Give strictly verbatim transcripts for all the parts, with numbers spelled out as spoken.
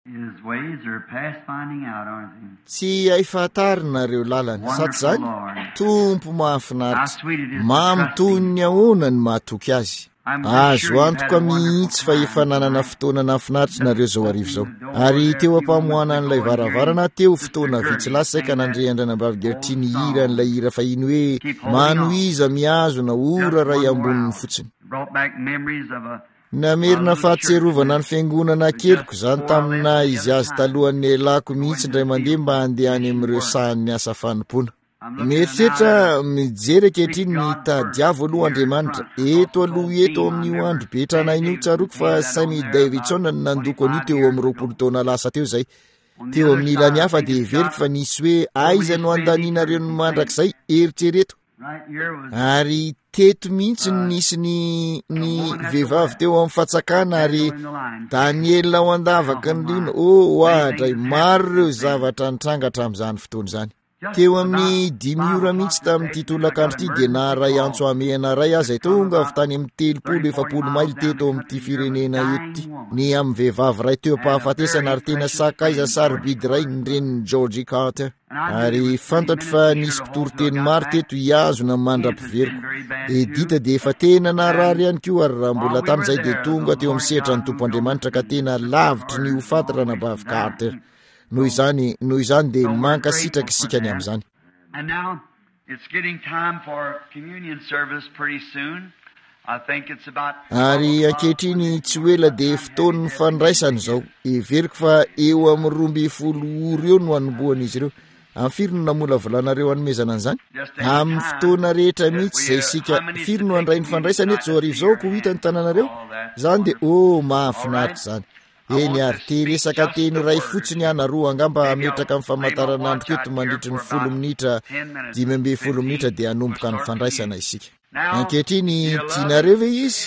tsy aifahatarynareo lalany sady zany tompo mahafinaritra mamytony ahonany mahatoky azy azo antoka mihitsy fa efa nanana fotoana nafinaritra nareo zao arivo zao ary teo ampamoana an'ilay varavarana teo fotoana vitsy lasa zay ka nandrehandrana ambavy ny hira n'ilay hira fa iny hoe manoiza miazo na ora ray amboniny fotsiny namerina fahatserovana ny fiangonana keliko zany tamina izy azy talohan'ny elako mihitsy ndray mandeha mba handeha any amin'ireo sahan'ny asa fanompona mieritreritra mijery ankehitriny ny tadiavo aloha Andriamanitra eto aloha eto amin'io andro be tranain'io tsaroko fa Sammy Davidson ny nandoko an'io teo amin'ny roapolo taona lasa teo zay teo amin'ny ilany hafa dia veriko fa nisy hoe aiza no andaninareo ny mandrakizay eritrereto ary teto mihitsy nisy ny ny vehivavy teo amin'ny fatsakana ary Daniel ao andavaka ny lino o oadray maro ireo zavatra nitrangatra amin'izany fotoana izany teo amin'ny dimy ora mihitsy tamin'ity tolakandro ity dia naharay antso amehana ray azy tonga avy tany amin'ny telopolo efapolo maily teto amin'ity firenena ety ny amin'ny vehivavy ray teo ampahafatesana ary tena sakaiza sarobidy ray ny reniny Georgie Carter ary fantatro fa nisy mpitoroteny maro teto hiazona mandra-piveriko edita dia efa tena narary ihany koa ary raha mbola tamin'izay dia tonga teo amin'ny sehatra ny tompo Andriamanitra ka tena lavitry ny hofatara na bavy Carter noho izany noho izany dia mankasitraka isikany amin'izany ary ankehitriny tsy hoela dia fotoan'ny fandraisany izao everiko fa eo amin'ny roa amby folo ora eo no anombohan'izy ireo amin'ny firy no namola volanareo anomezana an'izany amin'ny fotoana rehetra mihitsy izay isika firy no andray ny fandraisany eto zao arivo zao ko hitany tanànareo zany dia o mahafinaritra zany eny ary te resaka teny ray fotsiny anaroa angamba ametraka amin'ny famantaranandro keto mandritry ny folo minitra dimy amby folo minitra dia hanomboka ny fandraisana isika ankehitriny tianareo ve izy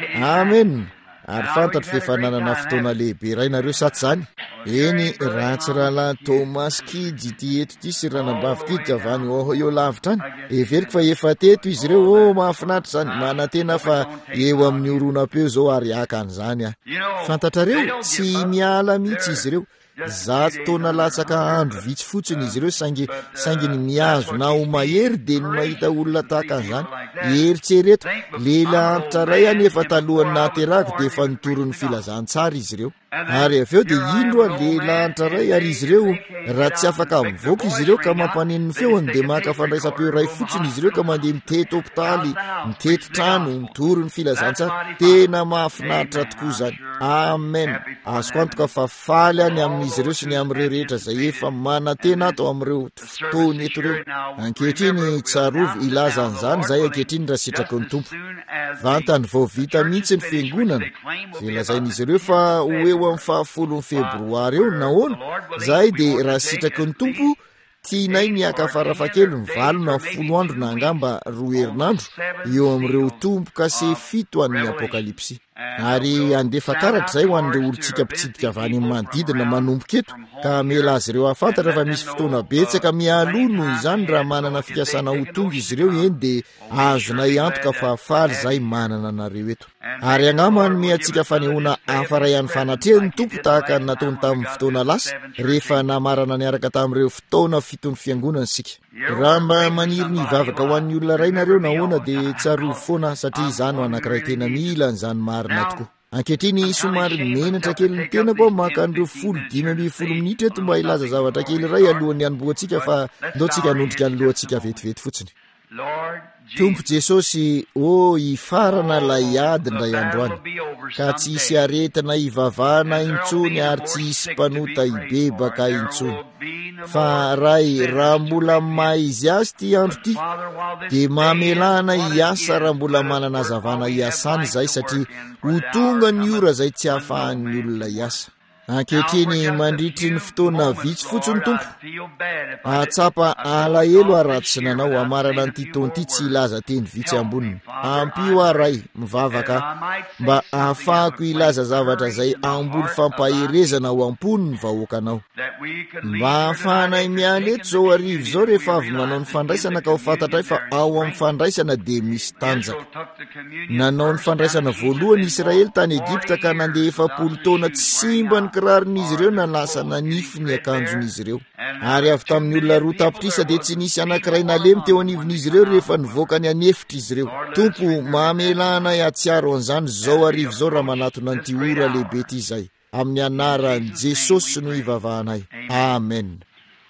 amen ary fantatro fefananana fotoana lehibe rainareo saty zany eny ratsy rahalahy Thomas Kidy ty eto ty sy ranambavy Kidy avy any eo lavitra any everiko fa efa teto izy ireo o mahafinaritra zany manantena fa eo amin'ny oronam-peo zao ary aka an'izany ah fantatrareo tsy miala mihitsy izy ireo zato taona latsaka andro vitsy fotsiny izy ireo saingy sainginy miazo na ho mahery dia ny mahita olona tahaka an'izany eritsereto lela antitra ray anefa talohany nahaterako dia efa nitoron'ny filazantsara izy ireo ary avy eo dia indro a lela antitra ray ary izy ireo raha tsy afaka mivoaka izy ireo ka mampanenony feony dia maka fandraisam-peo ray fotsiny izy ireo ka mandeha mitety hopitaly mitety trano mitoron'ny filazantsara tena mahafinaritra tokoa zany amen azoko antoka fa faly any amin'izy ireo sy ny amin'ireo rehetra zay efa manantena ato amin'ireo fotoana eto ireo ankehitriny tsarovy ilaza an'izany zay ankehitriny raha sitraky ny tompo vantany vao vita mihitsy ny fiangonana zay lazain'izy ireo fa ho eo amin'ny fahafolo ny febroary eo nahoana zay dia raha sitraky ny tompo tianay miaka farafakely ny valo na folo andro na angamba roa herinandro eo amin'ireo tomboka se fito an'ny apokalipsy ary andefa karatra zay ho an'ireo olontsika mpitsidika avy any amin'ny manodidina manomboka eto ka mela azy ireo afantatra fa misy fotoana betsaka mialoha noho izany raha manana fikasana ho tonga izy ireo eny dia azonay antoka fa faly zay manana anareo eto ary agnama nome antsika fanehoana afaray an'ny fanatrehan'ny tompo tahaka ny nataony tamin'ny fotoana lasa rehefa namarana niaraka tamin'ireo fotoana fitony fiangonana sika raha mba maniry ny vavaka ho an'ny olona rainareo nahoana dia tsarovy foana satria izany ho anankiray tena mila n'izany marina tokoa ankehitriny somary menatra kely ny tenako maka an'ireo folo dimy amby folo minitra eto mba hilaza zavatra kely ray alohan'ny anomboantsika fa ndao tsika hanondrika any lohantsika vetivety fotsiny tompo Jesosy o hifarana lay ady ndray androany ka tsy hisy aretina hivavahana intsony ary tsy hisy mpanota hibebaka intsony fa ray raha mbola mahay izy azy ty andro ty dia mamelana hiasa raha mbola manana hazavana hiasany zay satria ho tonga ny ora zay tsy hahafahan'ny olona hiasa ankehitriny mandritry ny fotoana vitsy fotsiny tompo atsapa alahelo ary raha tsy nanao amarana nyity taona ity tsy ilaza teny vitsy amboniny ampio aray mivavaka mba ahafahako ilaza zavatra zay amboly fampaherezana ho ampony ny vahoakanao mba hahafahanay miala eto zao arivo zao rehefa avy manao ny fandraisana ka ho fantatray fa ao amin'ny fandraisana dia misy tanjaka nanao ny fandraisana voalohany Israely tany Egipta ka nandeha efapolo taona tsy simba ny kiraron'izy ireo na lasa nanify ny akanjon'izy ireo. Ary avy tamin'ny olona roa tapitrisa dia tsy nisy anankiray nalemy teo anivon'izy ireo rehefa nivoaka ny anefitra izy ireo. Tompo, mamelana atsiaro an'izany zao arivo zao raha manatona an'ity ora lehibe ity izay. Amin'ny anaran'i Jesosy no ivavahanay. Amen.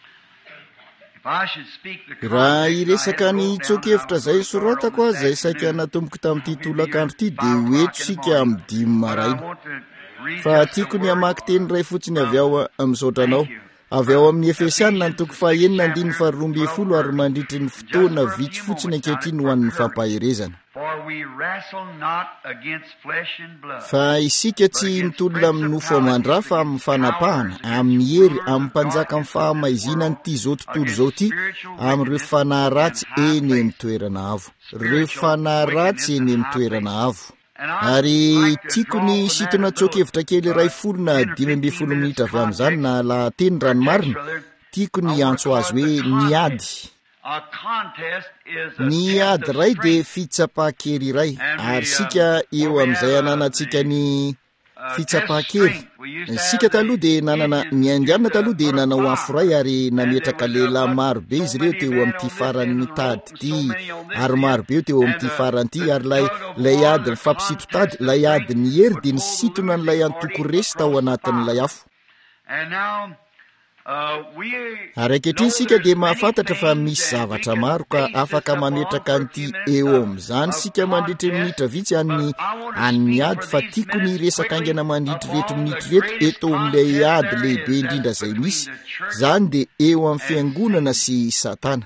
Raha iresaka ny tsoakevitra zay soratako azy zay saika natomboky tamin'ity tolakandro ity dia hoeto sika amin'ny dimy maraina. Fa tiako ny hamaky teny ray fotsiny avy ao misaotra anao. Avy ao amin'ny Efesianina ny toko fahaenina andiny faharoa ambin'ny folo ary mandritry ny fotoana vitsy fotsiny ankehitriny ho an'ny fampaherezana. Fa isika tsy mitolona amin'ny nofo amandra fa amin'ny fanapahana, amin'ny hery, amin'ny mpanjaka amin'ny fahamaizina nyity zao tontolo zao ty, amin'ireo fanahy ratsy eny amin'ny toerana avo. Ireo fanahy ratsy eny amin'ny toerana avo. Ary tiako ny sitona tsoakevitra kely iray folo na dimy ambin'ny folo minitra avy amin'izany na lahateny ranomarina, tiako ny antso azy hoe niady. Ny ady ray dia fitsapahan-kery iray, ary sika eo amin'izay ananantsika ny fitsapahan-kery. Sika taloha dia nanana ny indiana taloha dia nanao afo ray ary nametraka lehilahy maro be izy ireo teo amin'ity faran'ny tady ity, ary maro be teo amin'ity faran'ity, ary lay lay ady mifampisito tady, lay ady ny hery dia ny sitona n'ilay antoko resy tao anatin'ilay afo. Ary ankehitriny sika dia mahafantatra fa misy zavatra maro ka afaka mametraka an'ity eo amin'izany sika mandritry minitra vitsy an'ny an'ny ady, fa tiako ny resaka aingana mandritry reto minitra reto eto amin'ilay ady lehibe indrindra izay misy. Zany dia eo amin'ny fiangonana sy Satana.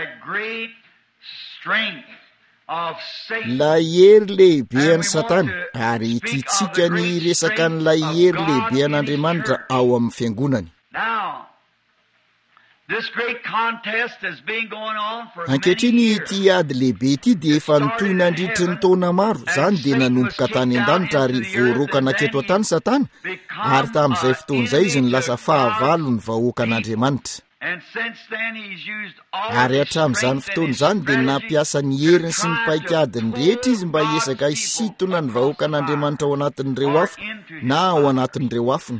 Lay hery lehibe an'i Satana, ary tiantsika ny resaka n'ilay hery lehibe an'Andriamanitra ao amin'ny fiangonany. Ankehitriny ity ady lehibe ity dia efa nitoy nandritry ny taona maro. Zany dia nanomboka tany an-danitra ary voarokana keto an-tany Satana, ary tamin'izay fotoan'izay izy ny lasa fahavalo ny vahoaka an'Andriamanitra. Ary hatramin'izany fotoana izany dia nampiasa ny heriny sy ny paikadiny rehetra izy mba hiesaka hisintona ny vahoaka an'Andriamanitra ao anatin'ireo afo na ao anatin'ireo afony.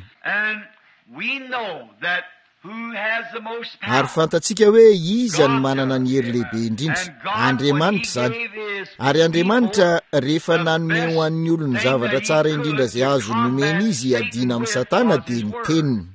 Ary fantatsika hoe iza ny manana ny hery lehibe indrindra, Andriamanitra zany. Ary Andriamanitra rehefa nanome ho an'ny olona zavatra tsara indrindra izay azo nomeny izy hiadiana amin'ny Satana dia ny teniny.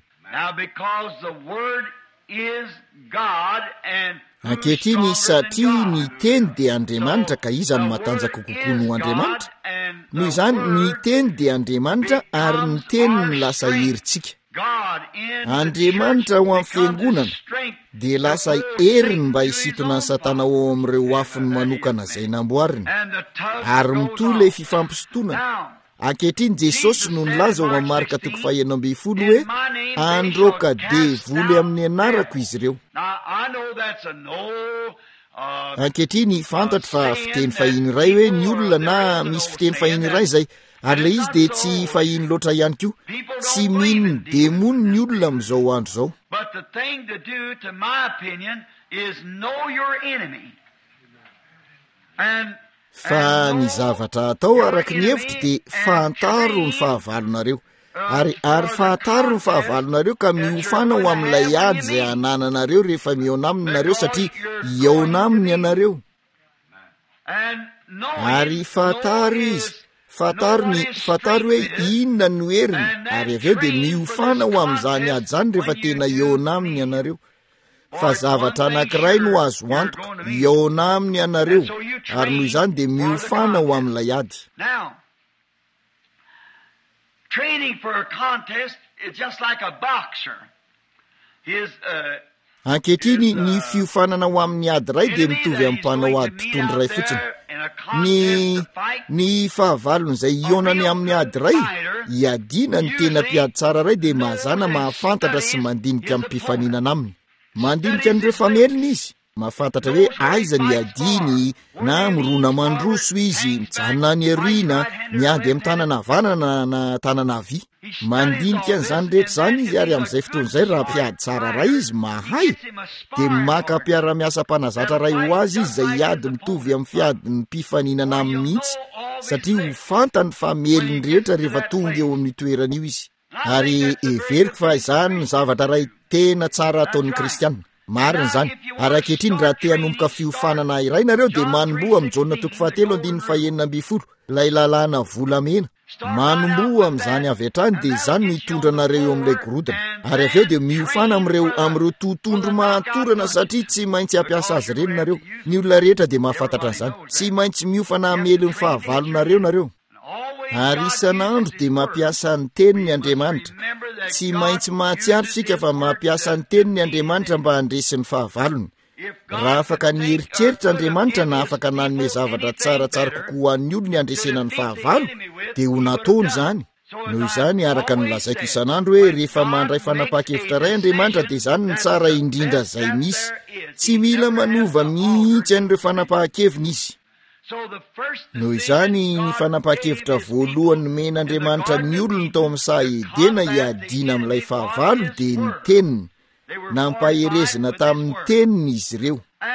Ankehitriny satria ny teny dia Andriamanitra ka iza ny matanjaka kokoa no Andriamanitra. Noho izany ny teny dia Andriamanitra ary ny teniny lasa herintsika. Andriamanitra ho amin'ny fiangonana dia lasa heriny mba hisintona ny Satana ao amin'ireo afony manokana izay namboariny, ary mitohy ilay fifampisotona. Ankehitriny Jesosy no nilaza ao amin'ny marika toko fahaenina ambin'ny folo hoe androaka devoly amin'ny anarako izy ireo. Ankehitriny fantatra fa fiteny fahiny iray hoe ny olona na misy fiteny fahiny iray izay, ary le izy dia tsy fahiny loatra ihany koa, tsy mino ny demony ny olona amin'izao andro zao. Fa ny zavatra atao araky ny hevitra dia fantaro ny fahavalonareo, ary ary fantaro ny fahavalonareo ka miofana ho amin'ilay ady izay anananareo rehefa mihaona aminy nareo satria hihaona aminy ianareo. Ary fantaro izy, fantaro ny fantaro hoe inona no heriny, ary avy eo dia miofana ho amin'izany ady zany rehefa tena hihaona aminy ianareo. Fa zavatra anankiray no azo antoka hihaona aminy ianareo, ary noho izany dia miofana ho amin'ilay ady. Ankehitriny ny fiofanana ho amin'ny ady ray dia mitovy amin'ny mpanao ady totondo ray fotsiny. Ny ny fahavalony izay hihaonany amin'ny ady ray, hiadiana ny tena mpiady tsara ray dia mahazana mahafantatra sy mandinika amin'ny mpifaninana aminy. Mandinika an'ireo fameliny izy, mahafantatra hoe aiza ny adiny na mirona mandroso izy, mijanona ny arina, miady amin'ny tanana havanana na tanana havia. Mandinika an'izany rehetra zany izy, ary amin'izay fotoan'izay raha mpiady tsara ray izy mahay dia maka mpiara-miasa mpanazatra ray ho azy izy izay hiady mitovy amin'ny fiadiny mpifaninana aminy mihitsy, satria ho fantany fameliny rehetra rehefa tonga eo amin'ny toerana io izy. ary everiko fa izany zavatra ray tena tsara ataon'ny kristianina marina zany ary ankehitriny raha te hanomboka fiofanana iray nareo dia manomboa amin'ny jaona toko fahatelo andininy fahaenina amby folo ilay lalàna volamena manomboa amin'izany avy hatrany dia izany mitondra anareo eo amin'ilay gorodona ary avy eo dia miofana amin'ireo amin'ireo tontondro mahatorana satria tsy maintsy hampiasa azy ireny nareo ny olona rehetra dia mahafantatra an'izany tsy maintsy miofana amely ny fahavalonareo nareo ary isan'andro dia mampiasa ny teniny Andriamanitra tsy maintsy mahatsiaro sika fa mampiasa ny teniny Andriamanitra mba handresy ny fahavalony raha afaka ny heritreritra Andriamanitra na afaka nanome zavatra tsaratsara kokoa an'ny olony handresena ny fahavalo dia ho nataony zany noho izany araka ny lazaiko isan'andro hoe rehefa mandray fanapakevitra ray Andriamanitra dia izany ny tsara indrindra izay misy tsy mila manova mihitsy an'ireo fanapakevina izy noho izany ny fanapakevitra voalohany nomen'Andriamanitra ny olony tao amin'ny saha edena hiadina amin'ilay fahavalo dia ny teniny nampaherezina tamin'ny teniny izy ireo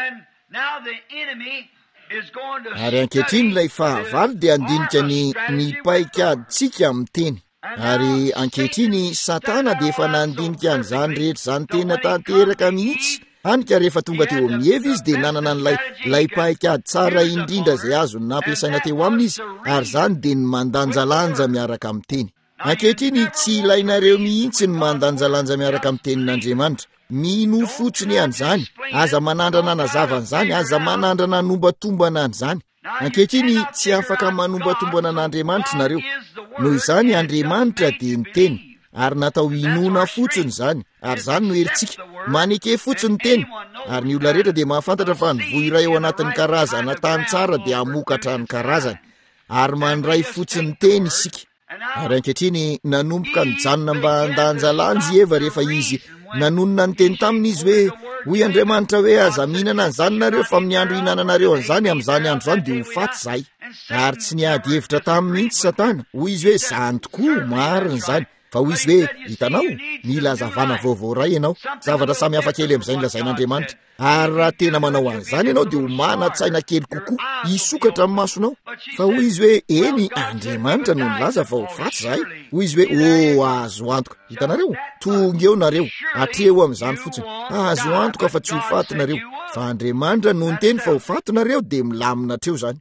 ary ankehitriny ilay fahavalo dia andinika ny ny paikaditsika amin'ny teny ary ankehitriny Satana dia efa nandinika an'izany rehetra izany tena tanteraka mihitsy hanika rehefa tonga teo amin'ny Eva izy dia nanana n'ilay lay paikady tsara indrindra izay azo nampiasaina teo aminy izy ary izany dia ny mandanjalanja miaraka amin'ny teny ankehitriny tsy ilainareo mihitsy ny mandanjalanja miaraka amin'ny tenin'Andriamanitra mino fotsiny an'izany aza manandrana anazavana aza manandrana nombatombana an'izany ankehitriny tsy afaka manombatombana an'Andriamanitra nareo noho izany Andriamanitra dia ny teny ary natao inona fotsiny izany ary izany no herintsika maneke fotsiny teny ary ny olona rehetra dia mahafantatra fa ny voa iray eo anatin'ny karazana tany tsara dia hamokatra ny karazany ary mandray fotsiny teny isika ary ankehitriny nanomboka mijanona mba handanjalanjy Eva rehefa izy nanonona ny teny taminy izy hoe hoy Andriamanitra hoe aza mihinana an'izany nareo fa amin'ny andro ihinananareo an'izany amin'izany andro izany dia ho faty zahay ary tsy niady hevitra taminy mihitsy Satana hoy izy hoe zany tokoa marina izany fa hoy izy hoe hitanao mila hazavana vaovao ray ianao zavatra samy hafa kely amin'izay nilazain'Andriamanitra ary raha tena manao an'izany ianao dia ho mana-tsaina kely kokoa hisokatra amin'ny masonao fa hoy izy hoe eny Andriamanitra no nilaza fa ho faty zahay hoy izy hoe o azo antoka hitanareo tonga eo nareo atreo amin'izany fotsiny azo antoka fa tsy ho faty nareo fa Andriamanitra no niteny fa ho faty nareo dia milamina atreo zany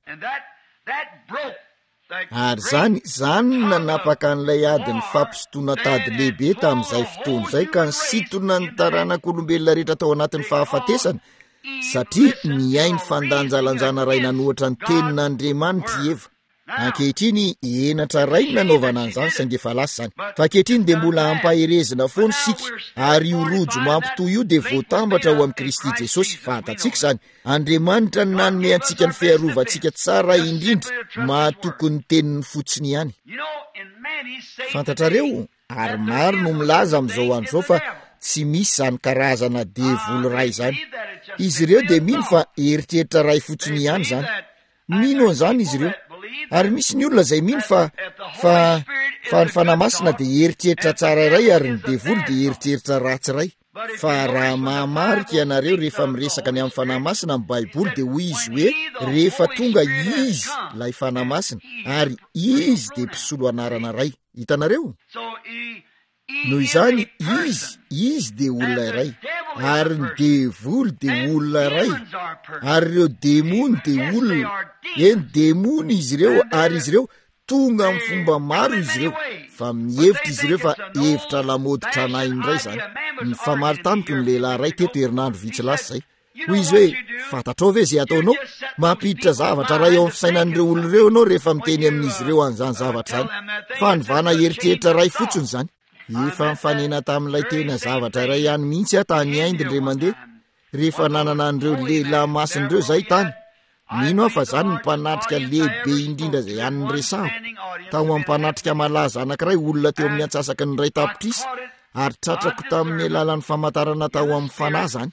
ary zany zany nanapaka an'ilay adiny fampisotoana tady lehibe tamin'izay fotoana izay ka nisitona ny taranak'olombelona rehetra tao anatin'ny fahafatesana satria miainy fandanjalanjana ray nanohatra ny tenin'Andriamanitra Eva ankehitriny enatra ray nanaovana an'izany saingy efa lasa zany fa ankehitriny dia mbola hampaherezina foana sika ary io rojo mampitoy io dia voatambatra ho amin'ny Kristy Jesosy fantatsika izany Andriamanitra ny nanome antsika ny fiarovantsika tsara indrindra mahatoky ny teniny fotsiny ihany fantatrareo ary maro no milaza amin'izao andro izao fa tsy misy izany karazana devoly ray izany izy ireo dia mino fa eritreritra ray fotsiny ihany izany mino an'izany izy ireo ary misy ny olona izay mino fa fa fa ny fanamasina dia eritreritra tsara iray ary ny devoly dia eritreritra ratsy iray fa raha mahamarika ianareo rehefa miresaka ny amin'ny fanamasina amin'ny Baiboly dia hoy izy hoe rehefa tonga izy ilay fanamasina ary izy dia mpisolo anarana ray hitanareo noho izany izy izy dia olona iray ary ny devoly dia olona iray ary ireo demony dia olona eny demony izy ireo ary izy ireo tonga amin'ny fomba maro izy ireo fa mihevitra izy ireo fa hevitra lamoditra anay indray zany ny famary tamiko ny lehilahy ray teto herinandro vitsy lasa zay hoy izy hoe fantatrao ve zay ataonao mampiditra zavatra ray eo amin'ny fisainan'ireo olona ireo ianao rehefa miteny amin'izy ireo an'izany zavatra zany fa nivana heritreritra ray fotsiny zany efa mifanena tamin'ilay tena zavatra iray ihany mihitsy aho tany aindiny re mandeha rehefa nanana an'ireo lehilahy masin'ireo zay tany mino aho fa zany ny mpanatrika lehibe indrindra zay ihany resahako tao amin'ny mpanatrika malaza anankiray olona teo amin'ny antsasaky ny ray tapitrisa ary tratrako tamin'ny alalan'ny famantarana tao amin'ny fanahy zany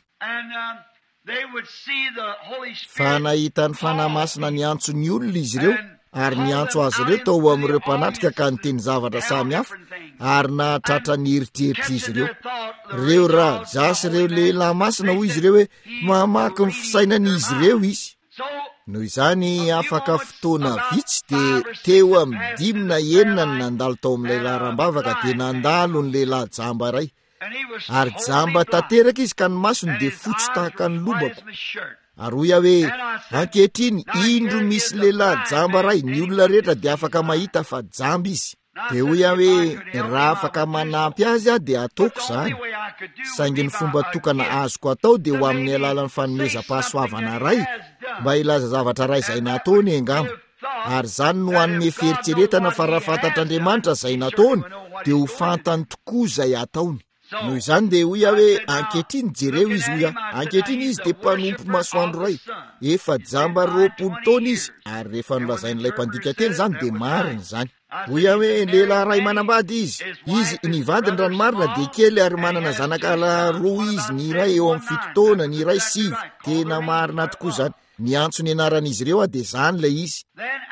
fa nahita ny fanahy masina ny antso ny olona izy ireo ary niantso azy ireo tao amin'ireo mpanatrika ka niteny zavatra samy hafa ary nahatratra ny eritreritra izy ireo reo raha jasy ireo lehilahy masina hoy izy ireo hoe mamaky ny fisainan'izy ireo izy noho izany afaka fotoana vitsy de teo amin'ny dimy na enina ny nandalo tao amin'ny lehilahy rambavaka de nandalo ny lehilahy jamba ray ary jamba tanteraka izy ka ny masony de fotsy tahaka ny lobako ary hoy aho hoe ankehitriny indro misy lehilahy jamba ray ny olona rehetra de afaka mahita fa jamba izy de hoy aho hoe raha afaka manampy azy a de ataoko zany saingy ny fomba tokana azoko atao de ho amin'ny alalan'ny fanomezam-pahasoavana ray mba ilaza zavatra ray zay nataony angamba ary zany no hanome fieritseretana fa raha fantatr'Andriamanitra zay nataony de ho fantany tokoa zay ataony noho izany de hoy aho hoe ankehitriny jereo izy hoy aho ankehitriny izy de mpanompo masoandro ray efa jamba roapolo taona izy ary rehefa nolazain'ilay mpandika teny zany de mariny zany hoy aho hoe lehilahy ray manambady izy izy nivadiny ranomarina de kely ary manana zanakala roa izy ny iray eo amin'ny fito taona ny iray sivy tena marina tokoa zany ny antso ny anaran'izy ireo a de zany lay izy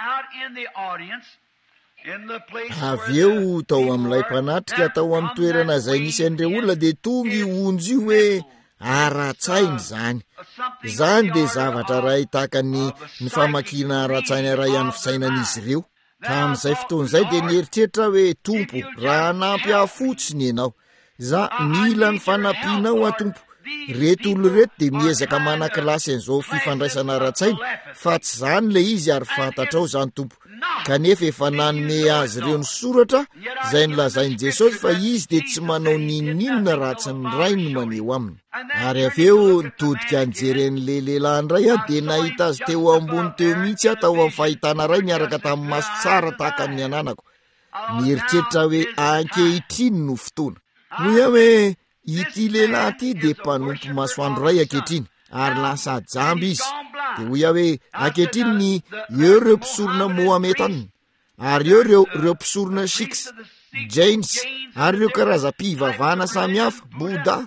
avy eo tao amin'ilay mpanatrika tao amin'ny toerana zay nisy an'ireo olona de tonga ionjo io hoe ara-tsainy zany zany de zavatra ray tahaka ny ny famakina ara-tsainy ray amin'ny fisainan'izy ireo ka amin'izay fotoan'izay de nieritreritra hoe tompo raha nampy aho fotsiny ianao za mila ny fanampianao a tompo reto olo reto de miezaka manakilasy an'izao fifandraisana ara-tsainy fa tsy zany le izy ary fantatrao zany tompo kanefa efa nanome azy ireo ny soratra zay nolazainy Jesosy fa izy de tsy manao ninonina raha tsy ny ray no maneho aminy ary avy eo nitodika nijeren'le lehilahy ray a de nahita azy teo ambony teo mihitsy aho tao amin'ny fahitana ray niaraka tamin'ny maso tsara tahaka ny ananako nieritreritra hoe ankehitriny no fotoana hoy aho hoe ity lehilahy ity de mpanompo masoandro ray ankehitriny ary lasa jamba izy de hoy aho hoe ankehitriny ny eo reo mpisorona mohametana ary eo reo reo mpisorona shiks jains ary reo karaza-pivavahana samihafa boda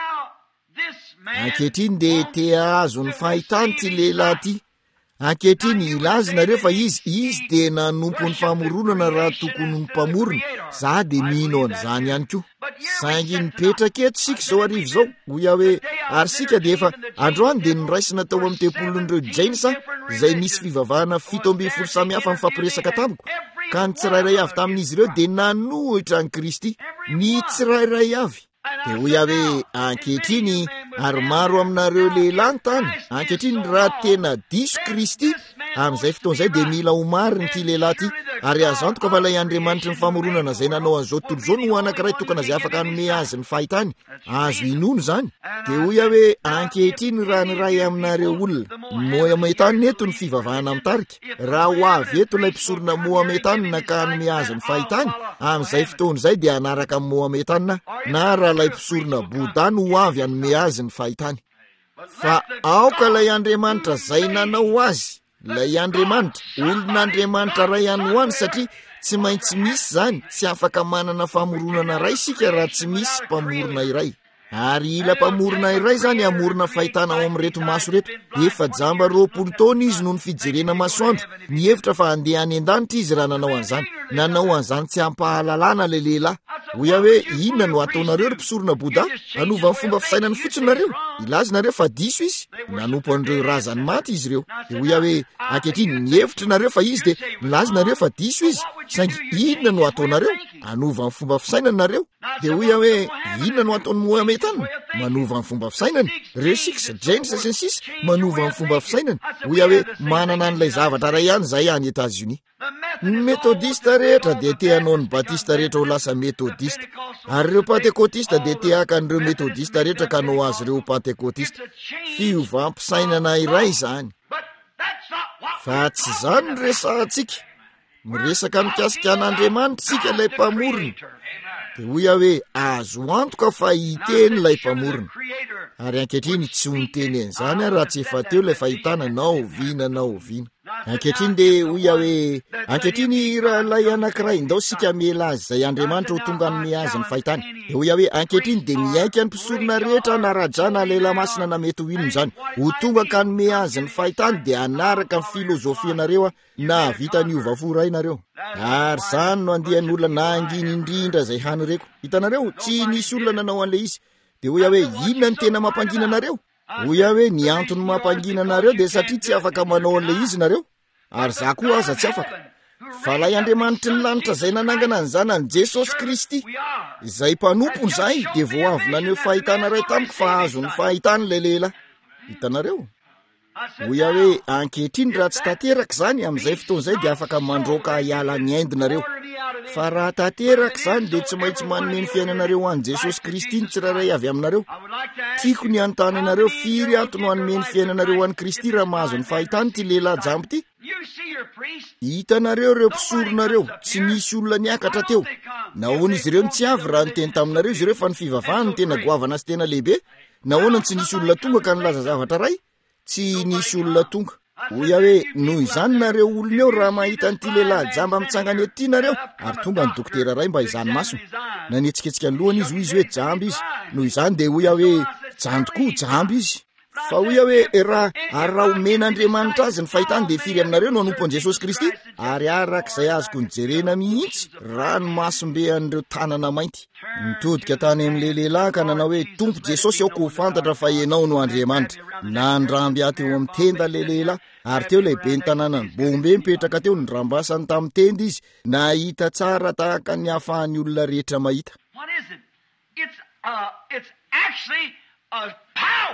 ankehitriny de tea azo ny fahitany ty lehilahy ty ankehitriny ilazy nareo fa izy izy de nanompo ny famoronana raha tokony ny mpamorona za de mino an'izany ihany koa saingy nipetraka eto sika zao arivo zao hoy aho hoe ary sika de efa androany de niraisina tao amin'ny tempolon'ireo jainsa zay misy fivavahana fito amby folo samihafa mifampiresaka tamiko ka ny tsirairay avy tamin'izy ireo de nanohitra ny Kristy ny tsirairay avy de hoy aho hoe ankehitriny ary maro aminareo lehilahy tany ankehitriny raha tena diso Kristy amin'izay fotoan'izay de mila ho mariny ty lehilahy ty ary azo antoka fa lay Andriamanitra ny famoronana zay nanao an'izao tontolo zao no anankiray tokana zay afaka hanome azy ny fahitany azo inono zany de hoy aho hoe ankehitriny raha ny ray aminareo olona mohametany eto ny fivavahana mitarika raha ho avy eto lay mpisorona mohametany na ka hanome azy ny fahitany amin'izay fotoan'izay de anaraka amin'ny mohametana na raha lay mpisorona boda no ho avy hanome azy ny fahitany fa aoka lay Andriamanitra zay nanao azy lay Andriamanitra olon'Andriamanitra ray ihany ho any satria tsy maintsy misy zany tsy afaka manana famoronana ray sika raha tsy misy mpamorona iray ary ila mpamorona iray zany amorona fahitana ao amin'ny reto maso reto efa jamba roapolo taona izy no ny fijerena masoandro mihevitra fa handeha any an-danitra izy raha nanao an'izany nanao an'izany tsy hampahalalana le lehilahy hoy aho hoe inona no ataonareo ry mpisorona boda anova ny fomba fisainany fotsiny nareo ilazy nareo fa diso izy nanompo an'ireo razany maty izy ireo de hoy aho hoe ankehitriny nihevitra nareo fa izy de nilazy nareo fa diso izy saingy inona no ataonareo anova ny fomba fisainany nareo de hoy aho hoe inona no ataony mohametana manova ny fomba fisainany reo six jains sy ny sisa manova ny fomba fisainany hoy aho hoe manana an'ilay zavatra ray ihany zay any Etats-Unis ny metodista rehetra de te hanao ny batista rehetra ho lasa metodista ary reo pentekotista de te haka an'ireo metodista rehetra ka hanao azy reo pentekotista fiovampisainana iray zany fa tsy zany ny resantsika miresaka mikasika an'Andriamanitra sika lay mpamorona de hoy aho hoe azo antoka fa hiteny lay mpamorona ary ankehitriny tsy ho niteny an'izany raha tsy efa teo lay fahitana nao vina nao vina ankehitriny de hoy aho hoe ankehitriny raha lay anankiray indao sika miela azy zay Andriamanitra ho tonga anome azy ny fahitany de hoy aho hoe ankehitriny de miaika ny mpisorona rehetra na radrana lela masina na mety ho inony zany ho tonga ka hanome azy ny fahitany de anaraka ny filozofianareo a na vita ny ovafora inareo ary zany no andian'olona na anginy indrindra zay hany reko hitanareo tsy nisy olona nanao an'le izy de hoy aho hoe inona ny tena mampangina anareo hoy aho hoe ny antony mampangina anareo dia satria tsy afaka manao an'ilay izy nareo, ary za koa aza tsy afaka. Fa lay Andriamanitry ny lanitra izay nanangana ny zanany Jesosy Kristy izay mpanompony zay dia vao avy naneho fahitana ray tamiko fa azo ny fahitany lay lehilahy. Hitanareo? Hoy aho hoe ankehitriny raha tsy tanteraka zany amin'izay fotoan'izay dia afaka mandroaka hiala ny aindinareo. Fa raha tanteraka zany dia tsy maintsy manome ny fiainanareo any Jesosy Kristy ny tsirairay avy aminareo. Tiako ny anontany anareo firy antony hanome ny fiainanareo any Kristy raha mahazo ny fahitany ty lehilahy jambo ty. Hitanareo reo mpisoronareo, tsy nisy olona niakatra teo. Nahoana izy ireo tsy avy raha niteny taminareo izy ireo fa ny fivavahany ny tena goavana sy tena lehibe. Nahoana tsy nisy olona tonga ka nilaza zavatra ray? Tsy nisy olona tonga. Hoy aho hoe noho izany nareo olona eo raha mahita an'ity lehilahy jamba mitsangana eto nareo, ary tonga ny dokotera ray mba izany masony. Nanetsiketsika ny lohany izy hoy izy hoe jamby izy. Noho izany dia hoy aho hoe jandy koa jamby izy. Fa hoy aho hoe raha ary raha omen'Andriamanitra azy ny fahitany dia firy aminareo no hanompon'i Jesosy Kristy, ary arak'izay azoko nijerena mihitsy rano masom-be an'ireo tanana mainty. Nitodika tany amin'ilay lehilahy ka nanao hoe Tompo Jesosy aho ko fantatra fa ianao no Andriamanitra. Nandramby aho teo amin'ny tenda lay lehilahy, ary teo lehibe ny tanànany bombe mipetraka teo ny rambasany tamin'ny tenda izy, nahita tsara tahaka ny hahafahan'ny olona rehetra mahita. What is it? It's uh, it's actually a power.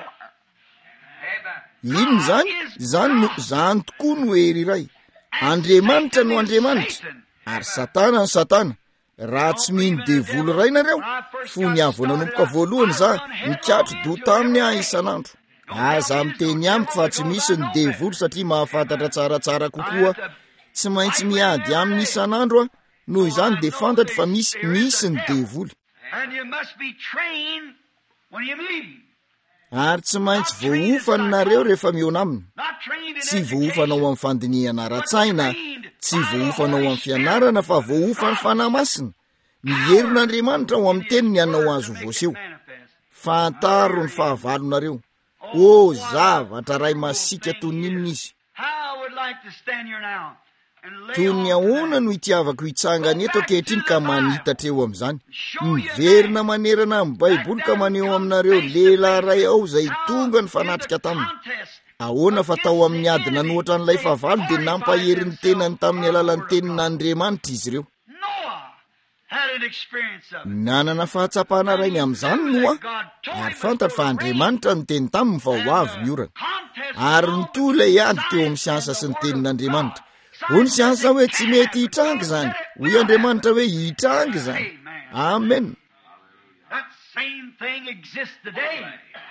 Ino zany? Zany no zany tokoa no hery iray. Andriamanitra no Andriamanitra, ary Satana no Satana. Raha tsy mino devoly ray nareo, fony avy nanomboka voalohany za mikatro do taminy ahy isan'andro. Aza miteny amiko fa tsy misy ny devoly satria mahafantatra tsaratsara kokoa. Tsy maintsy miady amin'ny isan'andro a, noho izany dia fantatra fa misy misy ny devoly. And you must be trained when you meet. Ary tsy maintsy voaofany nareo rehefa miona aminy. Not trained in Tsy voaofanao amin'ny fandinihana ara-tsaina, tsy voaofanao amin'ny fianarana, fa voaofany fanahy masina. Miherin'Andriamanitra ao amin'ny teniny hanao azo voaseho. Fantaro ny fahavalonareo. O zavatra ray masika toy ninona izy. How I would like to stand here now and lay Toy on ny ahoana no itiavako hitsangana eto ankehitriny ka manitatra eo amin'izany. Miverina manerana amin'ny Baiboly ka maneho aminareo lehilahy ray ao izay tonga ny fanatrika taminy. contest. Ahoana fa tao amin'ny ady nanoatra n'ilay fahavalo dia nampaherin'ny tenany tamin'ny alalan'ny tenin'Andriamanitra izy ireo. Noah had an experience of it. Nanana fahatsapana rainy amin'izany Noa, ary fantatra fa Andriamanitra no teny taminy fa ho avy ny orana. Contest. Ary nitoy ilay ady teo amin'ny siansa sy ny tenin'Andriamanitra. Ho ny siansa hoe tsy mety hitrangy zany, hoy Andriamanitra hoe hitrangy zany. Amen. That same thing exists today.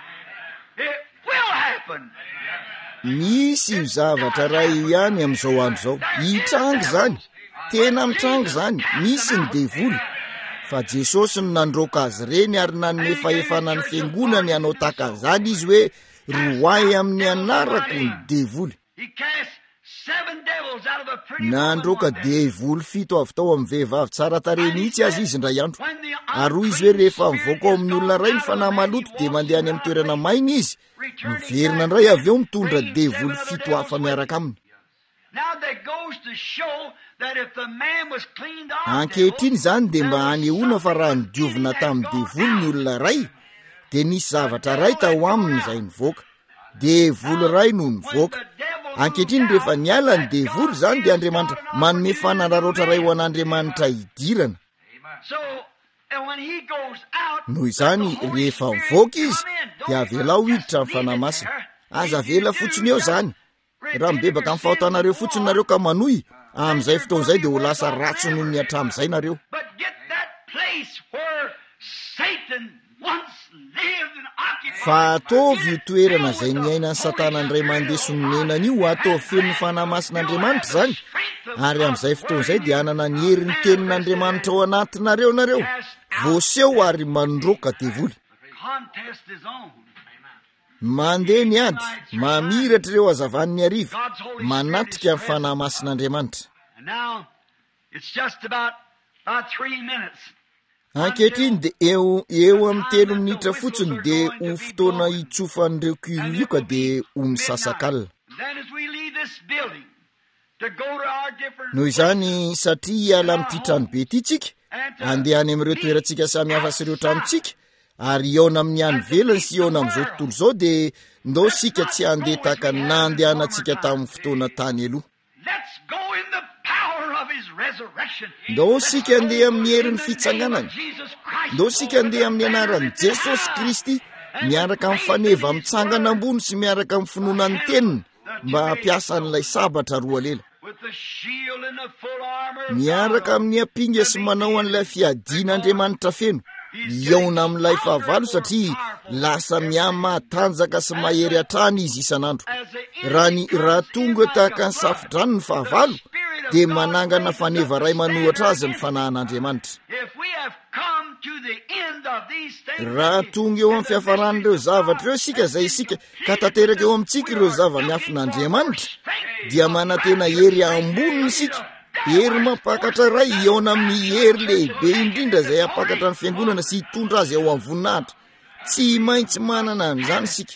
It will happen. Misy io zavatra ray io ihany amin'izao andro zao. Hitrangy zany. Tena mitrangy zany. Misy ny devoly. Fa Jesosy no nandroaka azy reny ary nanome fahefanany fiangonany hanao tahaka izany izy hoe roay amin'ny anarako ny devoly. He cast seven devils out of a pretty Nandroaka woman. devoly fito avy tao amin'ny vehivavy tsara tarehy mihitsy azy izy indray andro. Ary hoy izy hoe rehefa mivoaka ao amin'ny olona ray ny fanahy maloto dia mandeha any amin'ny toerana maina izy. Miverina indray avy eo mitondra devoly fito hafa miaraka aminy. Now that goes to show that if the man was cleaned off, Ankehitriny zany dia mba hanehoana fa raha nidiovina tamin'ny devoly ny olona ray, dia nisy zavatra ray tao aminy izay nivoaka. Devoly ray no nivoaka. Ankehitriny rehefa niala ny devoly zany dia Andriamanitra manome fanararoatra ray ho an'Andriamanitra hidirana. so and when he goes out, Noho izany rehefa mivoaka izy dia avela ho hiditra amin'ny fanahy masina. Aza avela fotsiny eo zany. Raha mibebaka amin'ny fahotanareo fotsiny nareo ka manohy, amin'izay fotoan'izay dia ho lasa ratsy noho ny hatramin'izay nareo. but get that place where Satan once lived and occupied. Fa ataovy io toerana izay niainan'ny Satana indray mandeha sononenana io, atao feno ny fanahy masin'Andriamanitra zany. Ary amin'izay fotoan'izay dia hanana ny herin'ny tenin'Andriamanitra ao anatinareo nareo. Voaseho ary mandroaka devoly. Contest is on. Mandeha ny ady, mamiratra ireo hazavan'ny hariva, manatrika amin'ny fanahy masin'Andriamanitra. And now it's just about about three minutes. Ankehitriny dia eo eo amin'ny telo minitra fotsiny dia ho fotoana hitsofan'ireo kirioka dia ho misasakalina. Then as we leave this building to go to our different Noho izany satria hiala amin'ity trano be ity tsika, andeha any amin'ireo toerantsika samy hafa sy ireo tranontsika, ary iona amin'ny any velany sy iona amin'izao tontolo izao dia ndao sika tsy handeha tahaka nandehanantsika tamin'ny fotoana tany aloha. Ndao sika handeha amin'ny herin'ny fitsanganana. Ndao sika handeha amin'ny anaran'i Jesosy Kristy miaraka amin'ny faneva mitsangana ambony sy miaraka amin'ny finoanan'ny teniny mba hampiasa an'ilay sabatra roa lela. Miaraka amin'ny apinga sy manao an'ilay fiadian'Andriamanitra feno iona amin'ilay fahavalo satria lasa miamatanjaka sy mahery hatrany izy isan'andro. Raha ny raha tonga tahaka ny safodrano ny fahavalo dia manangana faneva ray manohatra azy ny fanahan'Andriamanitra. Raha tonga eo amin'ny fiafaran'ireo zavatra ireo sika izay isika ka tanteraka eo amintsika ireo zava-miafin'Andriamanitra dia manantena hery amboniny sika, hery mampakatra ray iona amin'ny hery lehibe indrindra izay hampakatra ny fiangonana sy hitondra azy ao amin'ny voninahitra. Tsy maintsy manana an'izany sika.